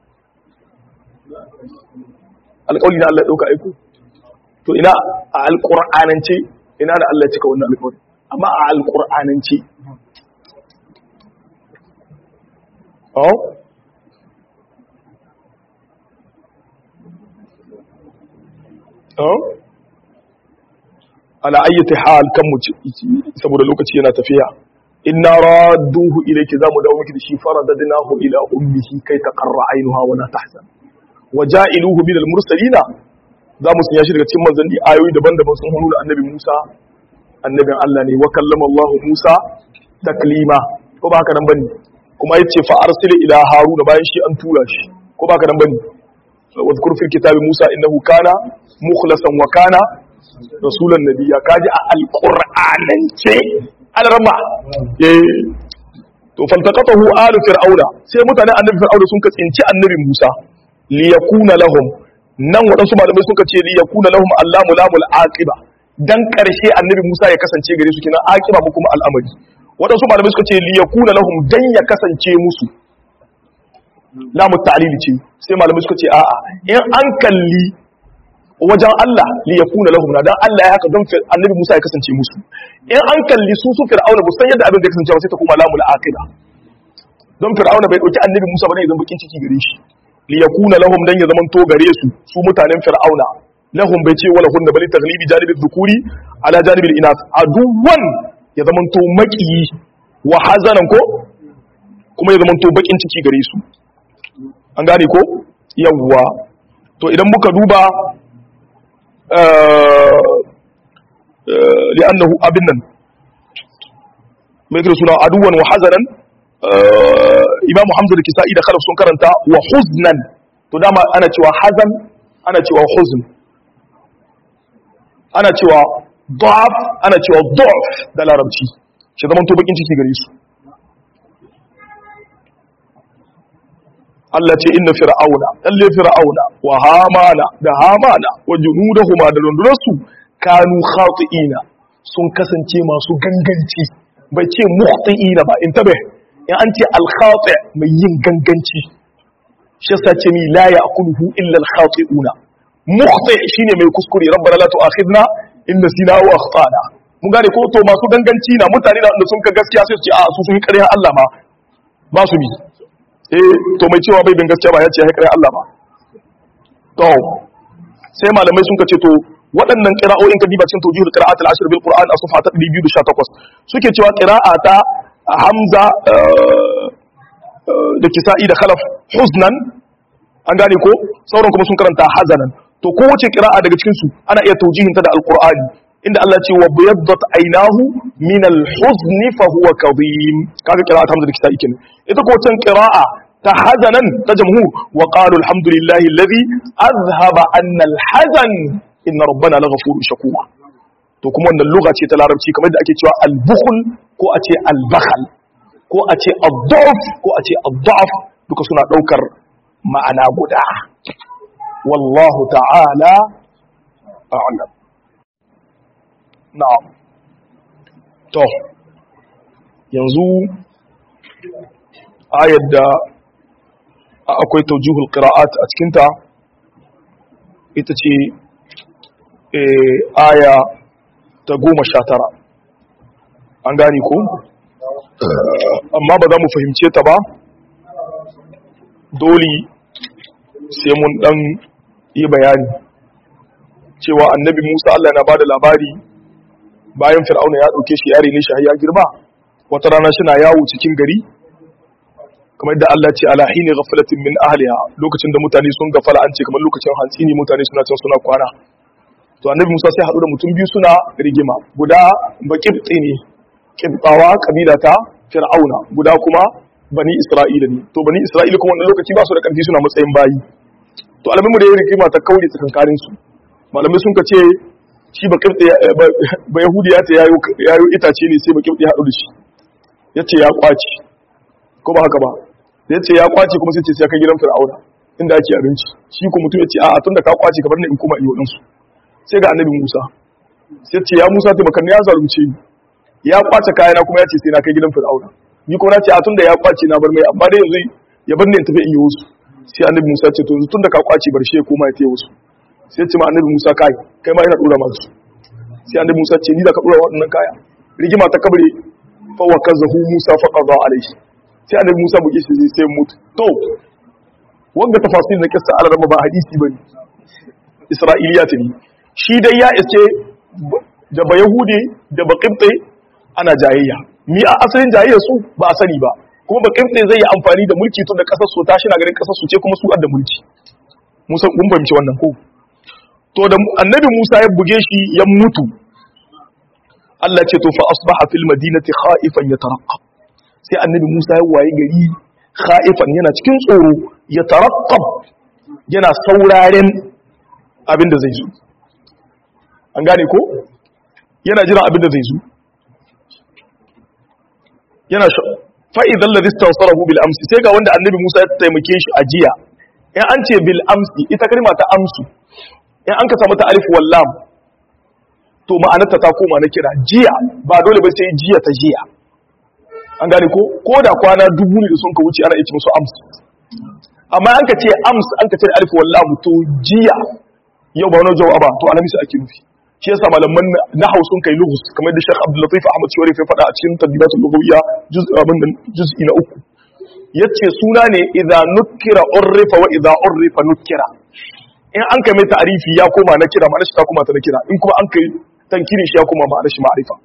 alƙawli na Allah ya dauka aiko to ina a alƙur'anance ina da Allah ya cika wannan alƙawari amma a alƙur'anance oh oh ala ayyati hal kan mu saboda lokaci yana tafiya inna radduhu ilayki zamu dawo miki da shi faradadnahu ila ummihi kai taqarra aynuha wa la tahzan waja'iluhu min al-mursalina za mu sanya shi daga cikin manzanni ayoyi daban-daban sun nuna annabi Musa annabin Allah ne wa kallama Allah Musa taklima ko ba haka nan bane kuma yace fa arsil ila haruna bayan shi an tura shi ko ba haka nan bane wa zkur fil kitabi Musa innahu kana mukhlasan wa kana rasulan nabiyya kaji a alqur'anance alrama eh to faltaqatahu alu fir'auna sai mutanen annabi fir'auna sun katsinci annabi Musa liyakuna lahum nan waɗansu malamai suka ce liyakuna lahum allamu lamul aqiba dan karshe annabi Musa ya kasance gare su kinan aqiba ko kuma al'amari waɗansu malamai suka ce liyakuna lahum dan ya kasance musu lamu ta'lil ce sai malamai suka ce a'a in an kalli wajen Allah liyakuna lahum na dan Allah ya haka don annabi Musa ya kasance musu in an kalli su su fir'auna ba san yadda abin da ya kasance ba sai ta kuma lamul aqiba don fir'auna bai dauki annabi Musa bane ya zama bakin ciki gare shi liyakuna lahum dan ya zaman to gare su su mutanen fir'auna lahum bai ce wala hunna bali taghlibi janibi dhukuri ala janibi al-inas aduwan ya zaman to maqiyi wa hazanan ko kuma ya zaman to bakin ciki gare su an gane ko yawwa to idan muka duba li'annahu abinnan mai kira suna aduwan wa hazanan imamu hamza da kisa'i da khalaf sun karanta wa huznan to dama ana cewa hazan ana cewa huzn ana cewa da'af ana cewa da'af da larabci shi zaman to bakin ciki gare su Allah ce inna fir'auna lalle fir'auna wa hamana da hamana wa junudahuma da rundunarsu kanu khati'ina sun kasance masu ganganci bai ce mukhti'ina ba intabe in an ce al-khati' mai yin ganganci shi yasa ce ni la ya'kuluhu illa al-khati'una mukhti' shine mai kuskure rabbana la tu'akhidna in nasina wa akhtana mun gane ko to masu ganganci na mutane da sun ka gaskiya sai su ce a su sun kare Allah ma ba su bi eh to mai cewa bai bin gaskiya ba ya ce ya kare Allah ba to sai malamai sun ka ce to waɗannan qira'o'in ka diba cikin tawjihul qira'at al-ashr bil qur'an a safha ta ɗari biyu da sha takwas suke cewa qira'a ta hamza da kisa'i da khalaf huznan an gane ko sauran kuma sun karanta hazanan to kowace qira'a daga cikin su ana iya tawjihinta da al-qur'ani inda Allah ce wa bayaddat aynahu min al-huzn fa huwa kadhim kaga qira'at hamza da kisa'i kenan ita ko can qira'a ta hazanan ta jamhur wa qalu alhamdulillahi alladhi azhaba anna al-hazan inna rabbana laghafurun shakur to kuma wannan lugha ce ta larabci kamar da ake cewa al-bukhl ko a ce al-bakhl ko a ce ad-da'f ko a ce ad-da'f duka suna daukar ma'ana guda wallahu ta'ala a'lam na'am to yanzu ayar da akwai tawjihul qira'at a cikin ta ita ce aya ta goma sha tara an gane ko amma ba za mu fahimce ta ba dole sai mun dan yi bayani cewa annabi Musa Allah na bada labari bayan Fir'auna ya dauke shi yare ne shi har ya girma wata rana shi na yawo cikin gari kamar yadda Allah ce ala hini ghaflatin min ahliha lokacin da mutane sun gafala an ce kamar lokacin hantsi ne mutane suna can suna kwana to annabi Musa sai haɗu da mutum biyu suna rigima guda baqibti ne kibtawa kabila ta fir'auna guda kuma bani isra'ila ne to bani isra'ila kuma wannan lokaci ba su da karfi suna matsayin bayi to alamin da ya rigima ta kaure tsakankanin su malamai sun kace shi baqibti ba yahudiya ta yayo yayo itace ne sai baqibti ya haɗu da shi yace ya kwaci ko ba haka ba yace ya kwaci kuma sai ce sai ka gidan fir'auna inda ake abinci shi ko mutum yace a'a tunda ka kwaci ka bar ni in koma iyo din su sai ga annabi Musa sai ce ya Musa taimaka ni ya zalunce ni ya kwace kayana kuma ya ce sai na kai gidan fir'auna ni kuma na ce a tunda ya kwace na bar mai amma dai yanzu ya bar ni in tafi in yi wasu sai annabi Musa ce to yanzu tunda ka kwace bar shi ya koma ya tayi wasu sai ce ma annabi Musa kai kai ma ina dora masu sai annabi Musa ce ni da ka dora waɗannan kaya rigima ta kabare fa wa kazahu Musa fa qada alaihi sai annabi Musa buke shi sai mutu to wanda tafasir na kissa al-rama ba hadisi bane isra'iliyat ne shi dai ya iske da ba yahudi da ba qibti ana jayayya mi a asalin jayayya su ba a sani ba kuma ba qibti zai yi amfani da mulki tun da kasar su ta shi na garin kasar su ce kuma su adda mulki Musa kun fahimci wannan ko to da annabi Musa ya buge shi ya mutu Allah ce to fa asbaha fil madinati khaifan yatarqab sai annabi Musa ya waye gari khaifan yana cikin tsoro yatarqab yana sauraren abin da zai zo an gane ko yana jira abin da zai zo yana fa'idan ladhi istansarahu bil amsi sai ga wanda annabi Musa ya taimake shi a jiya in an ce bil amsi ita kalma ta amsu in an ka samu ta alif wal lam to ma'anarta ta koma na kira jiya ba dole ba sai jiya ta jiya an gane ko ko da kwana dubu ne da sun ka wuce ana yi musu ams amma an ka ce ams an ka ce alif wal lam to jiya yau ba wani jawaba to alamisa ake nufi shi yasa malaman nahwu sun kai lughus kamar da Sheikh Abdul Latif Ahmad Shawari ya faɗa a cikin tadbibatul lughawiyya juz' abin juz'i na uku yace suna ne idza nukira urrifa wa idza urrifa nukira in an kai mai ta'arifi ya koma na kira ma'ana shi ta koma ta na kira in kuma an kai tankirin shi ya koma ma'ana shi ma'arifa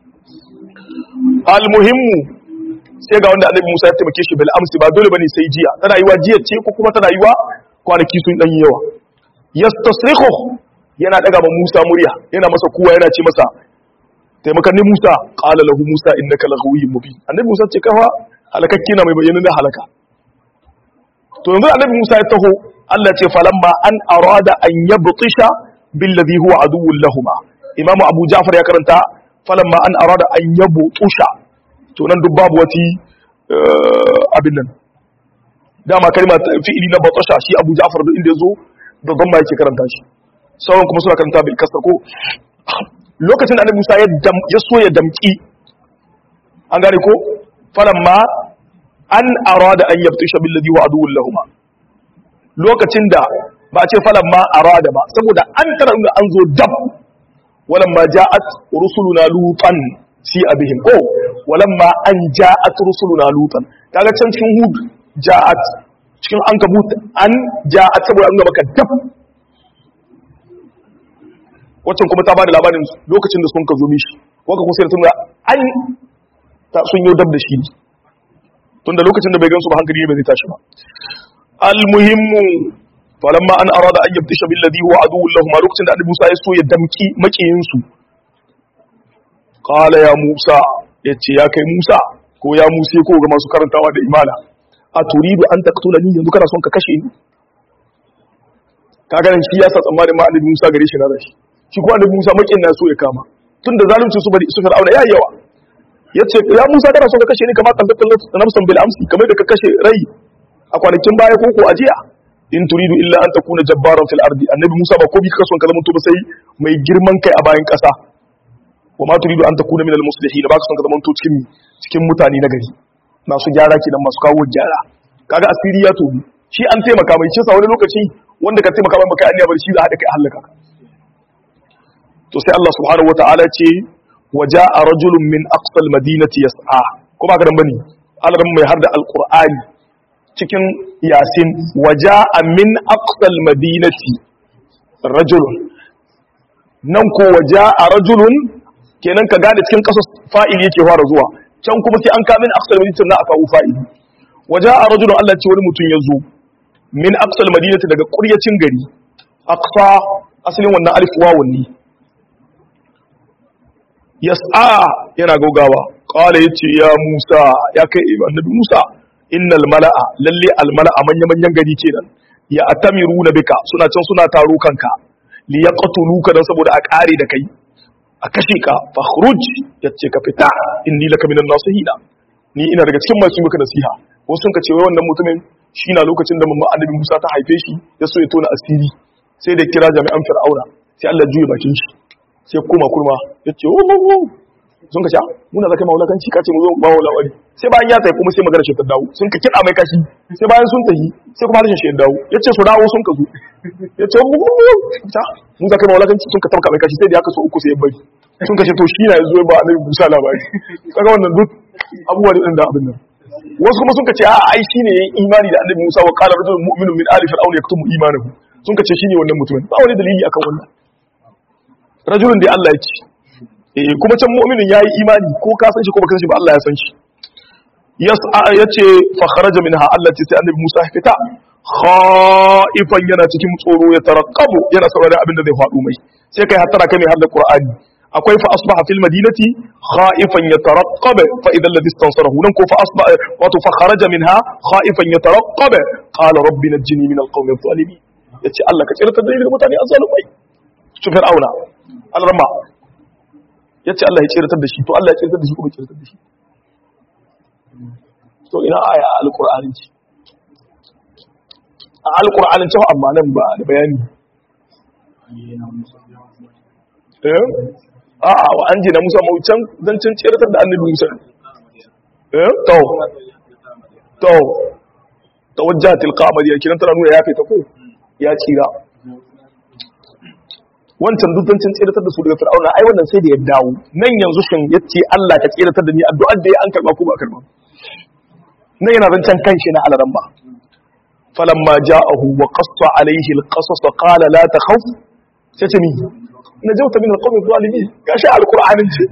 al muhimmu sai ga wanda Annabi Musa ya taimake shi bil amsi ba dole bane sai jiya tana yiwa jiya ce ko kuma tana yiwa kwanaki sun dan yawa yastasrikhu yana daga ba Musa murya yana masa kuwa yana ce masa taimakan ni Musa qala lahu Musa innaka laghawiyyun mubin Annabi Musa ce kafa halakakke na mai bayyana da halaka to yanzu Annabi Musa ya taho Allah ce falamma an arada an yabtisha billadhi huwa aduwwun lahumma Imam Abu Ja'far ya karanta falamma an arada an yabtusha to nan duk babu wati abin nan dama kalmar fi'ili na batasha shi Abu Ja'far duk inda yazo da dhamma yake karanta shi sauran kuma suna karanta bil kasar ko lokacin da Annabi Musa ya so ya damki an gane ko falamma an arada an yabtisha billadhi wa aduwwun lahum lokacin da ba a ce falamma arada ba saboda an tara an zo dab walamma ja'at rusuluna lutan si abihim ko walamma an ja'at rusuluna lutan kaga can cikin hud ja'at cikin ankabut an ja'at saboda an ga maka dab waccan kuma ta bada labarin lokacin da sun ka zo mishi waka kuma sai tun an ta sun yi dab da shi ne tunda lokacin da bai gansu ba hankali bai zai tashi ba almuhimmu falamma an arada an yabtisha billadhi huwa aduwwun lahum lokacin da Annabi Musa ya so ya damki makiyin su qala ya Musa yace ya kai Musa ko ya Musa ko ga masu karantawa da imala a turidu an taqtulani yanzu kana son ka kashe ni kaga nan shi ya sa tsammanin ma Annabi Musa gare shi na rashi shi ko Annabi Musa makin na so ya kama tunda zalunci su bari su fir'auna yayi yawa yace ya Musa kana son ka kashe ni kamar qaddatul nafsan bil amsi kamar da ka kashe rai a kwanakin baya ko ko ajiya in turidu illa an takuna jabbaran fil ardi Annabi Musa ba ko bi ka son ka zama to ba sai mai girman kai a bayan kasa wa ma turidu an takuna minal muslihin ba ka son ka zama to cikin cikin mutane na gari masu gyara kenan masu kawo gyara kaga asiri ya tobi shi an taimaka mai cin sa wani lokaci wanda ka taimaka mai baka anniya bar shi za a hada kai halaka to sai Allah subhanahu wataala ce waja'a rajulun min aqsal madinati yas'a ko ba ka dan bane Allah mai harda alqur'ani cikin yasin waja'a min aqsal madinati rajulun nan ko waja'a rajulun kenan ka gane cikin kasas fa'il yake fara zuwa can kuma sai an kamin aqsal madinati na aka ufa'ili waja'a rajulun Allah ce wani mutum ya zo min aqsal madinati daga ƙuryacin gari aqsa asalin wannan alif wawun ne yas'a yana gaugawa qala yace ya Musa ya kai annabi Musa innal mala'a lalle al mala'a manyan manyan gari kenan ya atamiruna bika suna can suna taro kanka li yaqtuluka dan saboda a kare da kai a kashe ka fakhruj yace ka fita inni laka minan nasihina ni ina daga cikin masu maka nasiha wasu sun ka ce wai wannan mutumin shi na lokacin da mamman annabi Musa ta haife shi ya so ya tona asiri sai da kira jami'an fir'auna sai Allah juye bakin shi sai koma kurma yace oh oh sun ka ce muna zaka maulakanci kace mu zo ba wala sai bayan ya tafi kuma sai magana shi ta dawo sun ka kida mai kashi sai bayan sun tafi sai kuma harshen shi ya dawo yace su dawo sun ka zo yace oh ta mun zaka maulakanci sun ka tabka mai kashi sai da aka so uku sai ya bari sun ka ce to shi na yazo ba annabi Musa labari kaga wannan duk abubuwa da abin nan wasu kuma sun ce a ai shine yayin imani da annabi Musa wa qala rajulun mu'minun min ali fir'auna yaktumu imanahu sun ce shine wannan mutumin ba wani dalili akan wannan rajulun da Allah ya ce eh kuma can mu'minin yayi imani ko ka san shi ko baka san shi ba Allah ya san shi yas'a yace fa kharaja minha allati sai annabi Musa ya fita khaifan yana cikin tsoro ya taraqqabu yana saurara abin da zai faɗo mai sai kai hattara kai mai har da Qur'ani akwai fa asbaha fil madinati khaifan yataraqqab fa idha alladhi istansarahu nan ko fa asbaha wato fa kharaja minha khaifan yataraqqab qala rabbi najini min alqawmi adh-dhalimin yace Allah ka tsirata da ni mutane azzalumai su fir'auna al-rama yace Allah ya tsirata da shi to Allah ya tsirata da shi ko bai tsirata da shi to ina aya al-qur'ani ce al-qur'ani ce amma nan ba da bayani eh a'a wa an jina Musa mawucan zancin tseratar da annabi Musa eh to to tawajjatil qamar ya kiran tana nuna ya fita ko ya tsira wancan duk zancin tseratar da su daga fir'auna ai wannan sai da ya dawo nan yanzu shin yace Allah ka tseratar da ni addu'ar da ya an karba ko ba karba nan yana zancen kanshi na alaramma falamma ja'ahu wa qassa alayhi alqasas qala la takhaf sai ce ni najauta min alqawmi zalimin gashi alqur'anin ce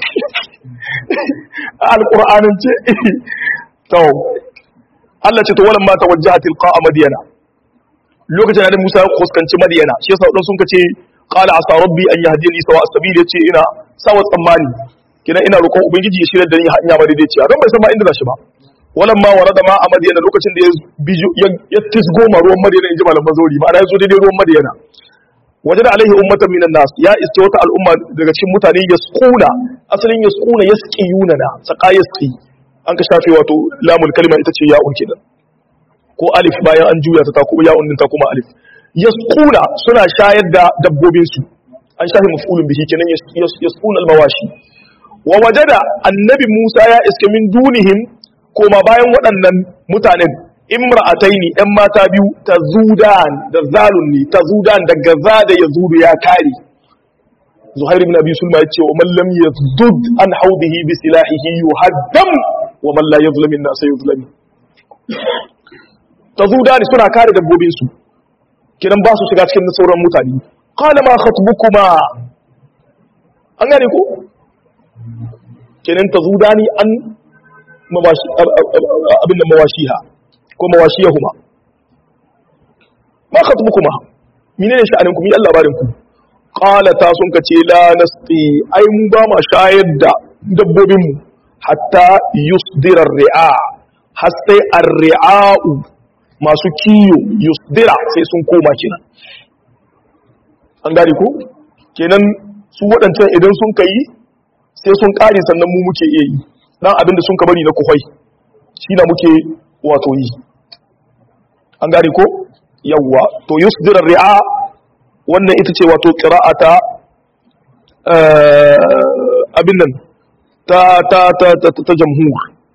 alqur'anin ce to Allah ce to walan ma tawajjaha tilqa madyana lokacin da Musa ya kuskanci madyana shi yasa wadan sun kace qala asa rabbi an yahdini sawa as-sabil yace ina sawa tsammani kina ina roƙon ubangiji ya shirya da ni hanya ba daidai ce don bai san ba inda zashi ba walan ma warada ma a madyana lokacin da ya ya tisgo ma ruwan madyana inji malaman zauri ma ya zo daidai ruwan madyana wajen alaihi ummatan minan nas ya iske wata al'umma daga cikin mutane yasquna asalin yasquna yasqiyuna na saqa yasqi an ka shafe wato lamul kalima ita ce ya'un kenan ko alif bayan an juya ta ta kuma ya'un din ta kuma alif yasquna suna shayar da dabbobin su an shafe maf'ulun bihi kenan yasquna almawashi wa wajada annabi Musa ya iske min dunihim koma bayan waɗannan mutanen imra'ataini ɗan mata biyu ta zudan da zalun ne ta zudan daga zada ya zudu ya kare zuhair ibn abi sulma yace wa man lam yazdud an haudihi bi silahihi yuhaddam wa man la yuzlam an nas yuzlam ta zudan suna kare dabbobin su kiran ba su shiga cikin sauran mutane qala ma khatbukuma an gane ko kiran ta zudani an mawashi abin da mawashiha ko mawashiyahuma ma khatbukuma menene sha'anin ku mi Allah barin ku qala ta sun kace la nasqi ai mu ba ma shayar da dabbobin mu hatta yusdira ar-ri'a har sai ar-ri'a'u masu kiyo yusdira sai sun koma kenan an gari ku kenan su waɗancan idan sun kai sai sun kare sannan mu muke iya yi dan abinda sun ka bari na kuhai shi na muke wato yi an gane ko yawwa to yusdirar ri'a wannan ita ce wato qira'ata abin nan ta ta ta ta, ta jamhur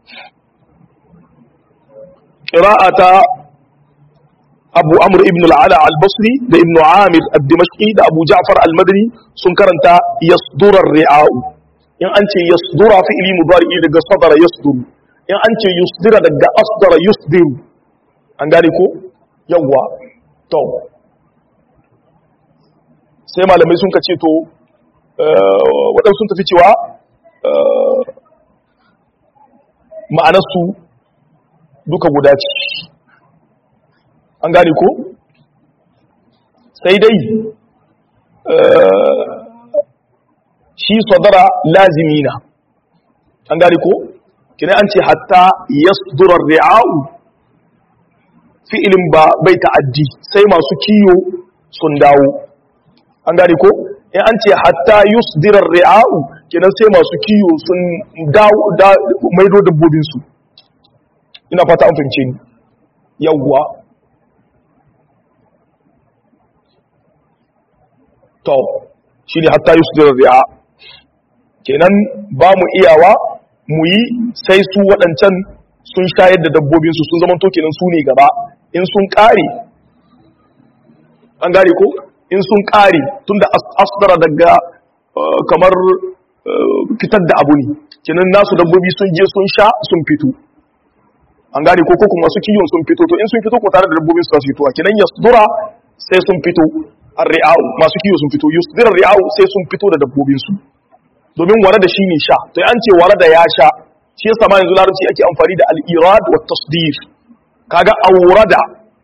qira'ata Abu Amr ibn al-Ala al-Basri da Ibn Amir ad-Dimashqi da Abu Ja'far al-Madani sun karanta yasdurar ri'a'u in an ce yasdura fi'li mudari daga sadara yasduru in an ce yusdira daga asdara yusdiru an gane ko yawwa to sai malamai sun kace to waɗansu sun tafi cewa ma'anarsu duka guda ce an gane ko sai dai shi sadara lazimi na an gane ko kina an ce hatta yasdura ri'a'u fi'ilin ba bai ta'addi sai masu kiyo sun dawo an gane ko in an ce hatta yusdira ri'a'u kina sai masu kiyo sun dawo da maido dabbobin su ina fata an fahimce ni yawwa to shine hatta yusdira ri'a kenan ba mu iyawa mu yi sai su waɗancan sun shayar da dabbobinsu sun zama to kenan su ne gaba in sun ƙare an gane ko in sun ƙare tun da asdara daga kamar fitar da abu ne kenan nasu dabbobi sun je sun sha sun fito an gane ko ko kuma su kiyon sun fito to in sun fito ko tare da dabbobin su za su fito kenan yasdura sai sun fito ar-ri'au masu kiyo sun fito yusdira ar-ri'au sai sun fito da dabbobin su domin wara da shine sha to an ce wara da ya sha shi yasa ma yanzu larabci ake amfani da al-irad wa tasdif kaga awrada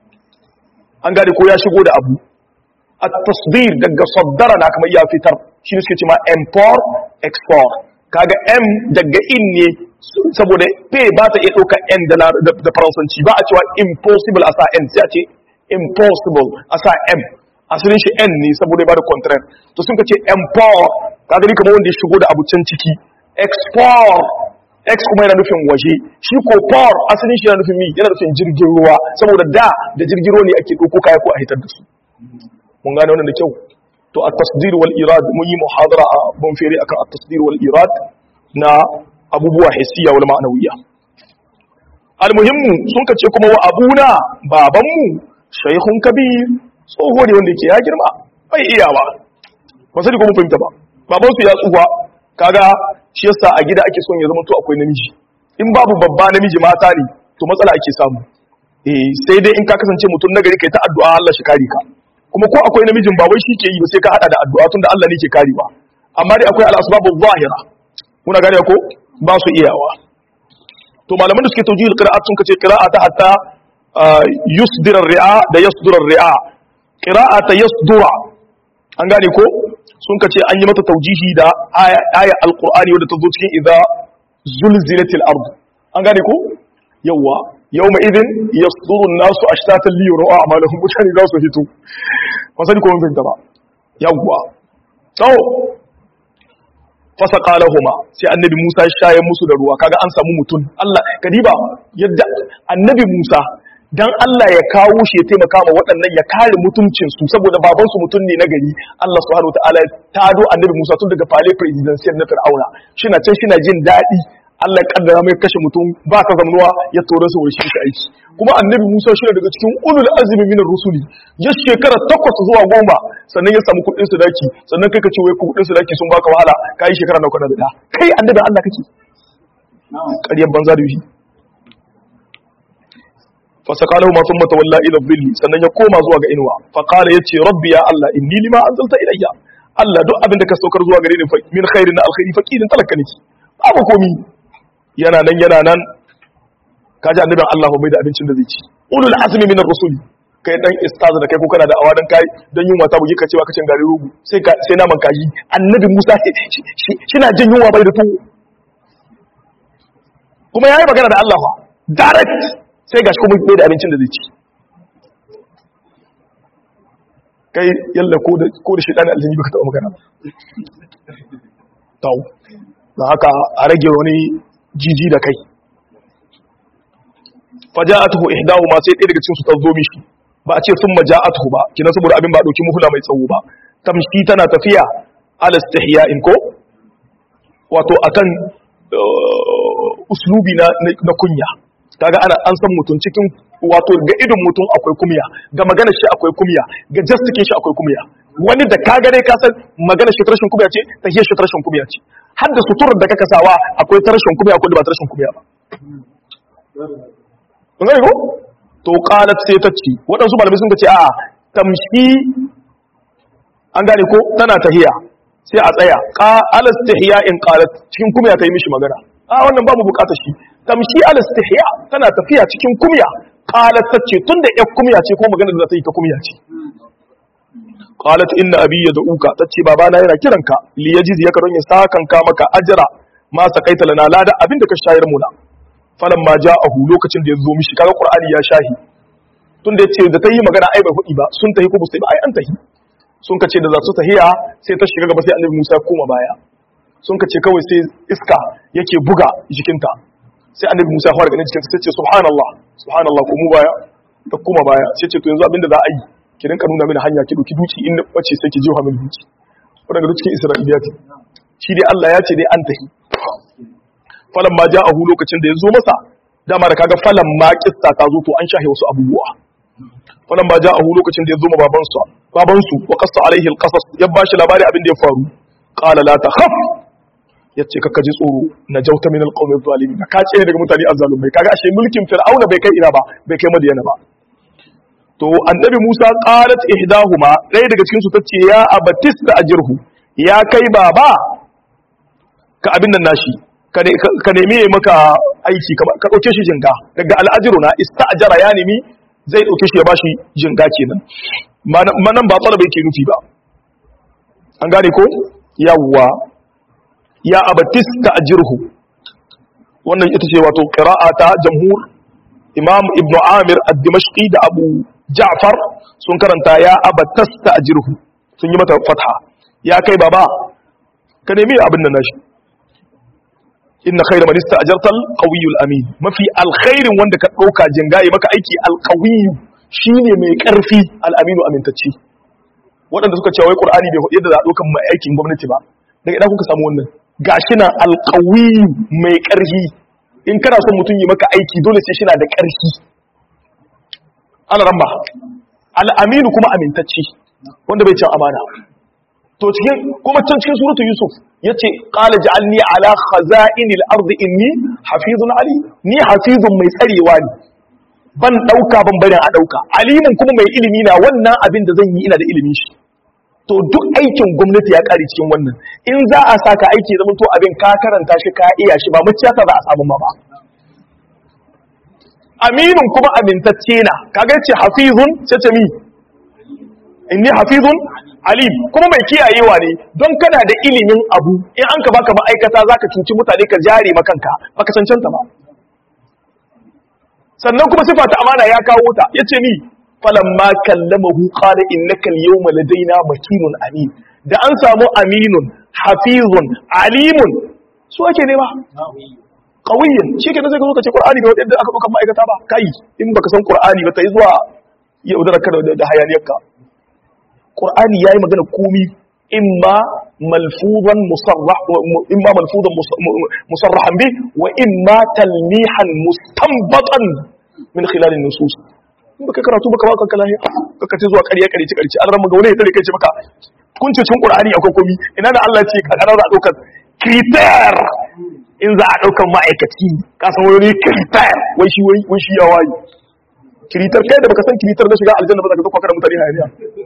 an gane ko ya shigo da abu at-tasdir daga saddara na kamar ya fitar shi ne suke cewa import export kaga m daga in ne saboda p ba ta iya ɗaukar n da faransanci ba a cewa impossible a sa n sai a ce impossible a sa m asalin shi n ne saboda ba da contraire to sun ka ce import kaga ni kamar wanda ya shigo da abu can ciki export x kuma yana nufin waje shi ko por asalin shi yana nufin mi yana nufin jirgin ruwa saboda da da jirgin ruwa ne ake ɗauko kaya ko a hitar da su mun gane wannan da kyau to at-tasdir wal irad mun yi muhadara a bon fere akan at-tasdir wal irad na abubuwa hissiya wal ma'nawiyya almuhimmu sun kace kuma wa abuna babanmu shaykhun kabir tsoho ne wanda yake ya girma bai iyawa ba sai ko mun fahimta ba baban su ya tsuwa kaga shi yasa a gida ake son ya zama to akwai namiji in babu babba namiji mata ne to matsala ake samu eh sai dai in ka kasance mutum nagari kai ta addu'a Allah shi kare ka kuma ko akwai namijin ba wai shi ke yi ba sai ka hada da addu'a tunda Allah ne ke karewa amma dai akwai al-asbabul zahira muna gane ko ba su iyawa to malaman da suke tawjihul qira'at sun kace qira'ata hatta yusdira ar-ri'a da yasdura ar-ri'a qira'ata yasdura an gane ko sun kace an yi mata tawjihi da aya al-qur'ani wadda ta zo cikin idza zulzilatil ard an gane ko yawa yawma idin yasduru an-nasu ashtatan li yuru a'malahum mutane za su hito ba sani ko mun fahimta ba yawa to fasaka lahuma sai annabi Musa ya shaye musu da ruwa kaga an samu mutun Allah kadiba yadda annabi Musa dan Allah ya kawo shi ya taimaka ma waɗannan ya kare mutuncin su saboda baban su mutun ne na gari Allah subhanahu wataala ta do annabi Musa tun daga fale presidential na Fir'auna shina can shina jin dadi Allah ya kaddara mai kashe mutum ba ka zamanuwa ya tore su wurin shi aiki kuma annabi Musa shi daga cikin ulul azmi minar rusuli ya shekara takwas zuwa goma sannan ya samu kudin sadaki sannan kai ka ce wai kudin sadaki sun baka wahala kai shekara nawa kana da kai annabi Allah kake ƙaryar banza da yi fa sakalahu ma thumma tawalla ila dhilli sannan ya koma zuwa ga inuwa fa qala yace rabbi ya Allah inni lima anzalta ilayya Allah duk abin da ka saukar zuwa gare ni min khairin na alkhairi faqirin talaka niki babu komi yana nan yana nan kaji annabin Allah bai da abincin da zai ci ulul azmi minar rusuli kai dan istaz da kai ko kana da awadan kai dan yunwa ta buge ka cewa kacin gari rugu sai ka sai naman kaji annabi Musa shina jin yunwa bai da tuwo kuma yayi magana da Allah fa direct sai gashi kuma bai da abincin da zai ci kai yalla ko da ko da shedan aljini baka taɓa magana tau dan haka a rage wani jiji da kai faja'atuhu ihdahu ma sai ɗaya daga cikin su ta zo mishi ba a ce sun maja'atuhu ba kinan saboda abin ba a dauki muhula mai tsawo ba tamshi tana tafiya ala istihya'in ko wato akan uslubi na na kunya kaga ana an san mutun cikin wato ga idon mutun akwai kumya ga maganar shi akwai kumya ga justification shi akwai kumya wani da ka gare ka san maganar shi rashin kumya ce tahiyar shi rashin kumya ce har da suturar da kaka sawa akwai tarashin kumya akwai da ba tarashin kumya ba kun gani ko to qalat sai ta ce waɗansu malamai sun ce a tamshi an gane ko tana tahiya sai a tsaya qalat tahiya in qalat cikin kumya ta yi mishi magana a wannan babu bukatar shi tamshi al istihya tana tafiya cikin kumya qalat tace tunda ƴar kumya ce ko magana da ta yi ta kumya ce qalat inna abi yad'uka tace babana yana kiranka li yajiz yaka don ya sakan ka maka ajra ma sakaita lana lada abinda ka shayar mu na falamma ja'ahu lokacin da ya zo mishi kaga qur'ani ya shahi tunda yace da tayi magana ai bai hudi ba sun tahi ko ba ai an tahi sun kace da za su tahiya sai ta shiga gaba sai annabi Musa ya koma baya sun kace kawai sai iska yake buga jikinta sai annabi Musa ya fara ganin jikinta sai ce subhanallah subhanallah ko mu baya ta koma baya sai ce to yanzu abinda za a yi ki rinka nuna mini hanya ki doki duci in bace sai ki jiwa mini duci wannan da cikin Isra'iliyat shi dai Allah ya ce dai an tahi falan ma ja'ahu lokacin da ya zo masa dama da kaga falan ma kissa ta zo to an shahe wasu abubuwa falan ma ja'ahu lokacin da ya zo ma babansa babansu wa qassa alaihi alqasas ya bashi labari abin da ya faru qala la takhaf yace kakka ji tsoro najauta min alqawmi zalimin ka ce daga mutane azzalumai kaga ashe mulkin fir'auna bai kai ina ba bai kai madiyana ba to annabi Musa qalat ihdahuma dai daga cikin su tace ya abatis da ajirhu ya kai baba ka abin nan nashi ka nemi maka aiki ka dauke shi jinga daga al'ajiruna ista'jara ya nemi zai dauke shi ya bashi jinga kenan manan ba talaba yake nufi ba an gane ko yawwa ya abatis ta'jirhu wannan ita ce wato qira'ata jamhur imam ibnu amir ad-dimashqi da abu ja'far sun karanta ya abatas ta'jirhu sun yi mata fatha ya kai baba ka nemi abin nan nashi inna khayra man ista'jarta al-qawiyyu al-amin mafi alkhairin wanda ka dauka jingaye maka aiki al-qawiyyu shine mai karfi al-aminu amintacci waɗanda suka ce wai qur'ani bai yadda za a dauka mai aikin gwamnati ba daga idan kuka samu wannan gashi na al-qawiyyu mai karfi in kana son mutum yi maka aiki dole sai shi na da karfi ana ramba al-aminu kuma amintacci wanda bai ci amana to cikin kuma can cikin suratul yusuf yace qala ja'alni ala khaza'inil ardi inni hafizun ali ni hafizun mai tsarewa ne ban dauka ban barin a dauka alimin kuma mai ilimi na wannan abin da zan yi ina da ilimin shi to duk aikin gwamnati ya kare cikin wannan in za a saka aiki zaman to abin ka karanta shi ka iya shi ba muciyata za a samu ma ba aminin kuma amintacce na kaga yace hafizun sai ce mi inni hafizun alim kuma mai kiyayewa ne don kana da ilimin abu in an ka baka ma'aikata zaka cuci mutane ka jare makanka baka cancanta ba sannan kuma sifa ta amana ya kawo ta yace ni falamma kallamahu qala innaka al-yawma ladaina makinun amin da an samu aminun hafizun alimun su ake nema qawiyin shikenan sai ka zo ka ce qur'ani bai wadda aka dauka ma'aikata ba kai in baka san qur'ani ba ta yi zuwa yaudarka da hayaniyarka Qur'ani yayi magana komi imma malfuzan musarrah imma malfuzan musarrahan bi wa imma talmihan mustanbatan min khilal an-nusus in baka karatu baka ba kanka lahiya kaka ce zuwa ƙarya ƙarya ƙarya an ran magana ne kai ce maka kun ce cikin Qur'ani akwai komi ina da Allah ce ka kana za a daukar kriter in za a daukar ma'aikaci ka san wani kriter wai shi wai shi ya wayi kriter kai da baka san kriter da shiga aljanna ba za ka zo ka kada mutane hayaniya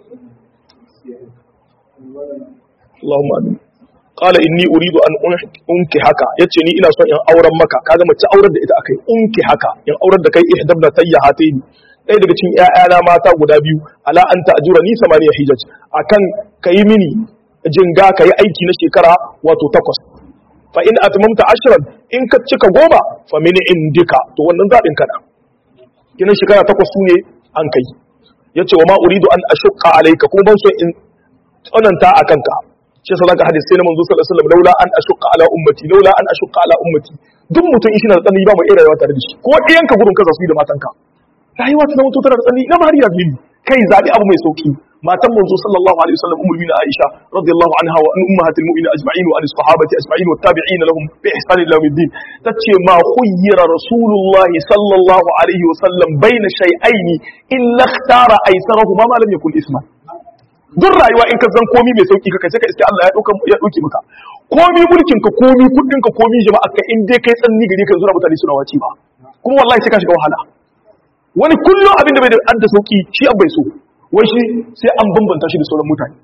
Allahumma amin qala inni uridu an unki haka yace ni ina son in auren maka kaga mace aurar da ita akai unki haka in aurar da kai ihdabna tayyahataini ɗaya daga cikin ƴaƴana mata guda biyu ala an ta'jura ni samaniya hijaj akan kai mini jinga kai aiki na shekara wato takwas fa in atmamta ashran in ka cika goma fa min indika to wannan zabin kana kina shekara takwas sune an kai yace wa ma uridu an ashqa alayka kuma ban so in tsananta akan ka shi yasa zaka hadisi sai na manzo sallallahu alaihi wasallam laula an ashqa ala ummati laula an ashqa ala ummati duk mutum in shi na tsanani ba mu iya rayuwa tare da shi ko ɗiyanka gudun kaza su da matanka rayuwa ta zama tana da tsanani na bari da zalimi kai zabi abu mai sauki matan manzo sallallahu alaihi wasallam ummul mu'minin Aisha radiyallahu anha wa ummahatul mu'minin ajma'in wa as-sahabati ajma'in wa tabi'in lahum bi ihsan ila yawmiddin tace ma khayyara rasulullah sallallahu alaihi wasallam baina shay'ain illa ikhtara aysarahuma ma lam yakun isman duk rayuwa in ka zan komi mai sauki kaka sai ka iske Allah ya dauka ya dauke maka komi mulkin ka komi kudin ka komi jama'a ka in dai kai tsanni gari ka zura mutane suna waci ba kuma wallahi sai ka shiga wahala wani kullum abin da bai da an da sauki shi an bai so wai shi sai an bambanta shi da sauran mutane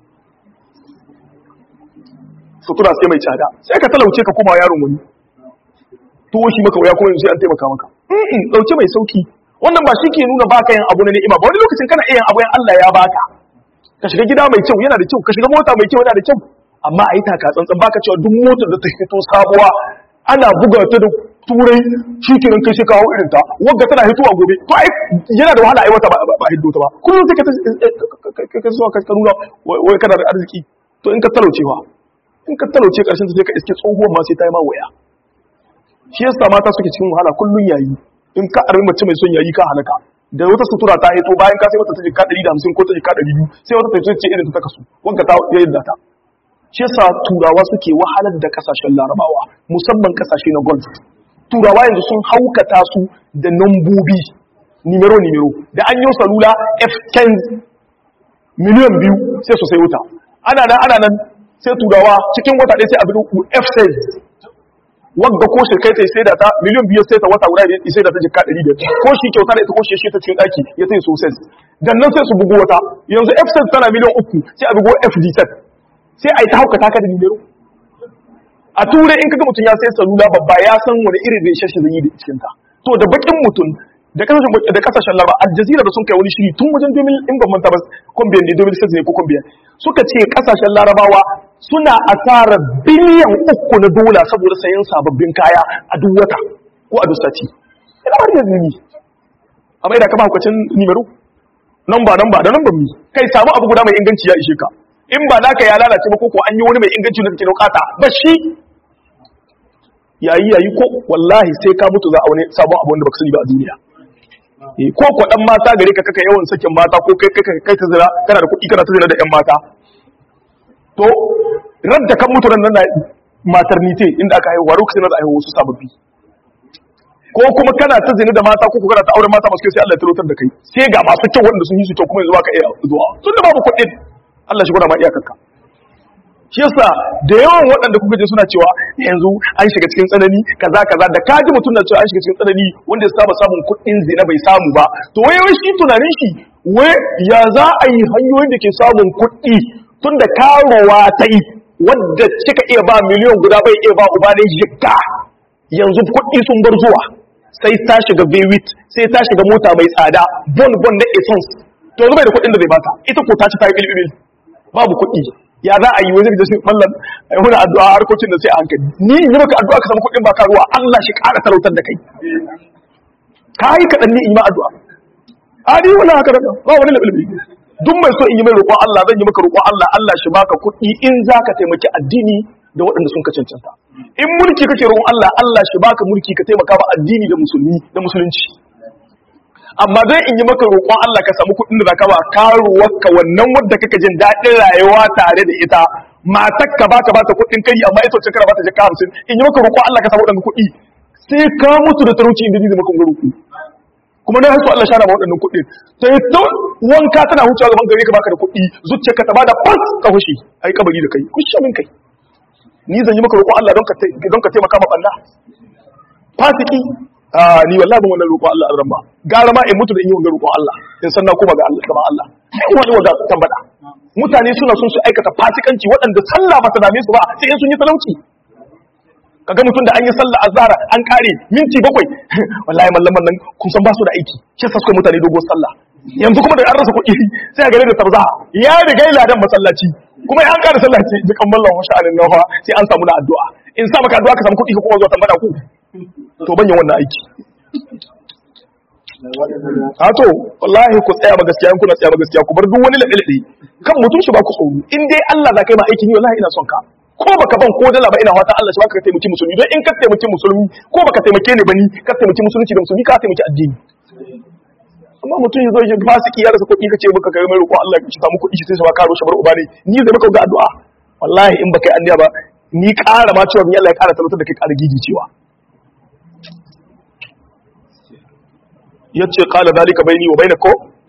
sutura sai mai tsada sai ka talauce ka koma yaron wani tuwo shi maka wuya kuma yanzu sai an taimaka maka in dauke mai sauki wannan ba shi ke nuna baka yin abu na ni'ima ba wani lokacin kana iya yin abu yan Allah ya baka ka shiga gida mai kyau yana da kyau ka shiga mota mai kyau yana da kyau amma a yi taka tsantsan baka cewa duk motar da ta fito sabuwa ana buga ta da turai shi kenan kai sai kawo irin ta wagga tana hitowa gobe to ai yana da wahala ai wata ba hiddo ta ba kullum sai ka ka so ka nuna wai kana da arziki to in ka talaucewa in ka talauce karshen sai ka iske tsohuwar ma sai ta yi ma waya shi yasa mata suke cikin wahala kullun yayi in ka armi mace mai son yayi ka halaka da wata sutura ta hito bayan ka sai wata ta jika ɗari da hamsin ko ta jika ɗari biyu sai wata ta ce irin ta kasu wagga ta yadda ta shi yasa turawa suke wahalar da kasashen larabawa musamman kasashe na golf turawa yanzu sun haukata su da nambobi nimero nimero da an yi salula f ten miliyan biyu sai su sai wuta ana nan ana nan sai turawa cikin wata ɗaya sai abin f ten wadda ko shirkai ta sai da ta miliyan biyu sai ta wata guda da sai da ta jika ɗari biyar ko shi kyauta da ita ko shi ta cikin ɗaki ya sai sosai dan nan sai su bugu wata yanzu f ten tana miliyan uku sai a bugu f d ten sai a yi ta haukata ka da nimero a turai in kaga mutum ya sai salula babba ya san wani irin zai shashi zai yi da cikin ta to da bakin mutum da kasashen da kasashen laraba aljazira da sun kai wani shiri tun wajen domin in ban manta ba kombiyan ne domin sai ne ko kombiyan suka ce kasashen larabawa suna asara biliyan uku na dola saboda sayan sababbin kaya a duk wata ko a duk sati ina wani yanzu ni amma idan ka ba hukwacin nimero nan ba nan ba da nan ba mi kai samu abu guda mai inganci ya ishe ka in ba naka ya lalace ba ko an yi wani mai inganci da kake nukata ba shi yayi yayi ko wallahi sai ka mutu za a wani sabon abu wanda baka sani ba a duniya eh ko ko dan mata gare ka kaka yawan sakin mata ko kai kai kai ta zira kana da kuɗi kana ta zira da ƴan mata to radda kan mutu nan na maternity inda aka haihuwa lokacin da haihuwa su sababbi ko kuma kana ta zina da mata ko kana ta aure mata masu kai sai Allah ya tarotar da kai sai ga masu kyau wanda sun yi su kyau kuma yanzu baka iya zuwa tun da babu kuɗin Allah shi gwada ma iyakarka shi yasa da yawan waɗanda kuka je suna cewa yanzu an shiga cikin tsanani kaza kaza da kaji mutum na cewa an shiga cikin tsanani wanda ya saba samun kuɗin zina bai samu ba to wai wai shi tunanin shi wai ya za a yi hanyoyin da ke samun kuɗi tun da karowa ta yi wadda kika iya ba miliyan guda bai iya ba uba ne jikka yanzu kuɗi sun bar zuwa sai ta shiga bewit sai ta shiga mota mai tsada bon bon na essence to yanzu bai da kuɗin da zai bata ita ko ta ci ta yi bilbil babu kuɗi ya za a yi wajen da shi mallan ai muna addu'a harkokin da sai a hankali ni in yi maka addu'a ka samu kuɗin baka ruwa Allah shi ƙara talautar da kai kai kaɗan ni in yi ma addu'a a ni wala haka da ba wani labilbi duk mai so in yi mai roƙon Allah zan yi maka roƙon Allah Allah shi baka kuɗi in zaka taimaki addini da waɗanda sun ka cancanta in mulki kake roƙon Allah Allah shi baka mulki ka taimaka ba addini da musulmi da musulunci amma zai in yi maka roƙon Allah ka samu kuɗin da zaka ba karuwarka wannan wanda kake jin daɗin rayuwa tare da ita matakka baka bata kuɗin kai amma ita wacce kana bata jaka hamsin in yi maka roƙon Allah ka samu waɗannan kuɗi sai ka mutu da talauci inda zai maka roƙo kuma dai hasu Allah shana ba waɗannan kuɗin sai ta wanka tana hucewa gaban gare ka baka da kuɗi zuciyarka ta bada fas ka hushi ai kabari da kai kushe min kai ni zan yi maka roƙon Allah don ka don ka taimaka ma balla fasiki ah ni wallahi ban wannan roƙon Allah a ba gara ma in mutu da in yi wannan roƙon Allah in san na koma ga Allah gaban Allah sai wani wanda tambada mutane suna son su aikata fasikanci waɗanda sallah ba ta dame su ba sai in sun yi talauci kaga mutum da an yi sallah azhar an kare minti bakwai wallahi mallaman nan kun san ba su da aiki shi yasa suka mutane dogo sallah yanzu kuma da an rasa kuɗi sai a gare da tarzaha ya riga ladan masallaci kuma an kare sallah ce dukan mallan wa sha'anin nawa sai an samu na addu'a in sa maka addu'a ka samu kuɗi ka kuma zuwa tambada ku to ban yi wannan aiki a to wallahi ku tsaya ba gaskiya in kuna tsaya ba gaskiya ku bar duk wani laɓe-laɓe kan mutum shi ba ku tsoro in dai Allah za ka yi ma aiki ni wallahi ina son ka ko baka ban ko dala ba ina fatan Allah shi baka taimaki musulmi don in ka taimaki musulmi ko baka taimake ni bani ka taimaki musulunci da musulmi ka taimaki addini amma mutum yazo ya fasiki ya rasa kuɗi kace baka kai mai roƙo Allah ya samu kuɗi shi sai shi ba karo shi bar uba ne ni zai maka ga addu'a wallahi in baka yi anniya ba ni ƙara ma cewa ni Allah ya ƙara talautar da kai ƙara gigi cewa yace qala dalika baini wa bainaka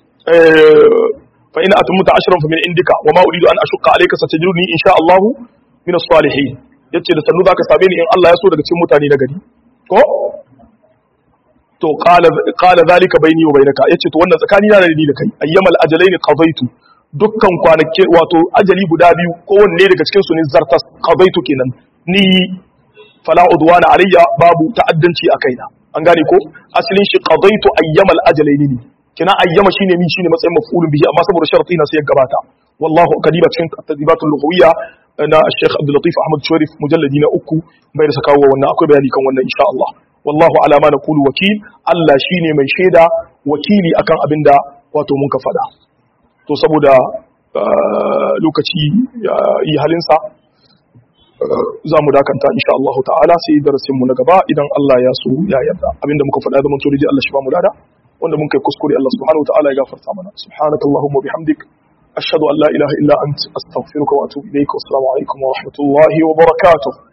fa in atumta ashran fa min indika wa ma uridu an ashqa alayka satajiduni insha Allah min as-salihin yace da sannu zaka same ni in Allah ya so daga cikin mutane na gari ko to qala qala zalika bayni wa bainaka yace to wannan tsakani na da ni da kai ayyamal ajalaini qadaitu dukkan kwanake wato ajali guda biyu ko wanne daga cikin su ne zartas qadaitu kenan ni fala udwana alayya babu ta'addanci a kaina an gane ko asalin shi qadaitu ayyamal ajalaini ne kina ayyama shine min shine matsayin maf'ulun bihi amma saboda sharati na sai ya gabata wallahu kadiba cikin tadribatul lughawiyya na Sheikh Abdul Latif Ahmad Sharif mujalladi na uku bai da sakawa wannan akwai bayani kan wannan insha Allah wallahu ala ma naqulu wakil Allah shine mai shaida wakili akan abinda wato mun ka fada to saboda lokaci yi halinsa za mu dakanta insha Allah ta'ala sai darasin mu na gaba idan Allah ya so ya yarda abinda muka faɗa zaman turiji Allah shi ba mu lada wanda mun kai kuskure Allah subhanahu wa ta'ala ya gafarta mana subhanakallahumma bihamdik ashhadu an la ilaha illa ant astaghfiruka wa atubu ilayk wa assalamu alaikum wa rahmatullahi wa barakatuh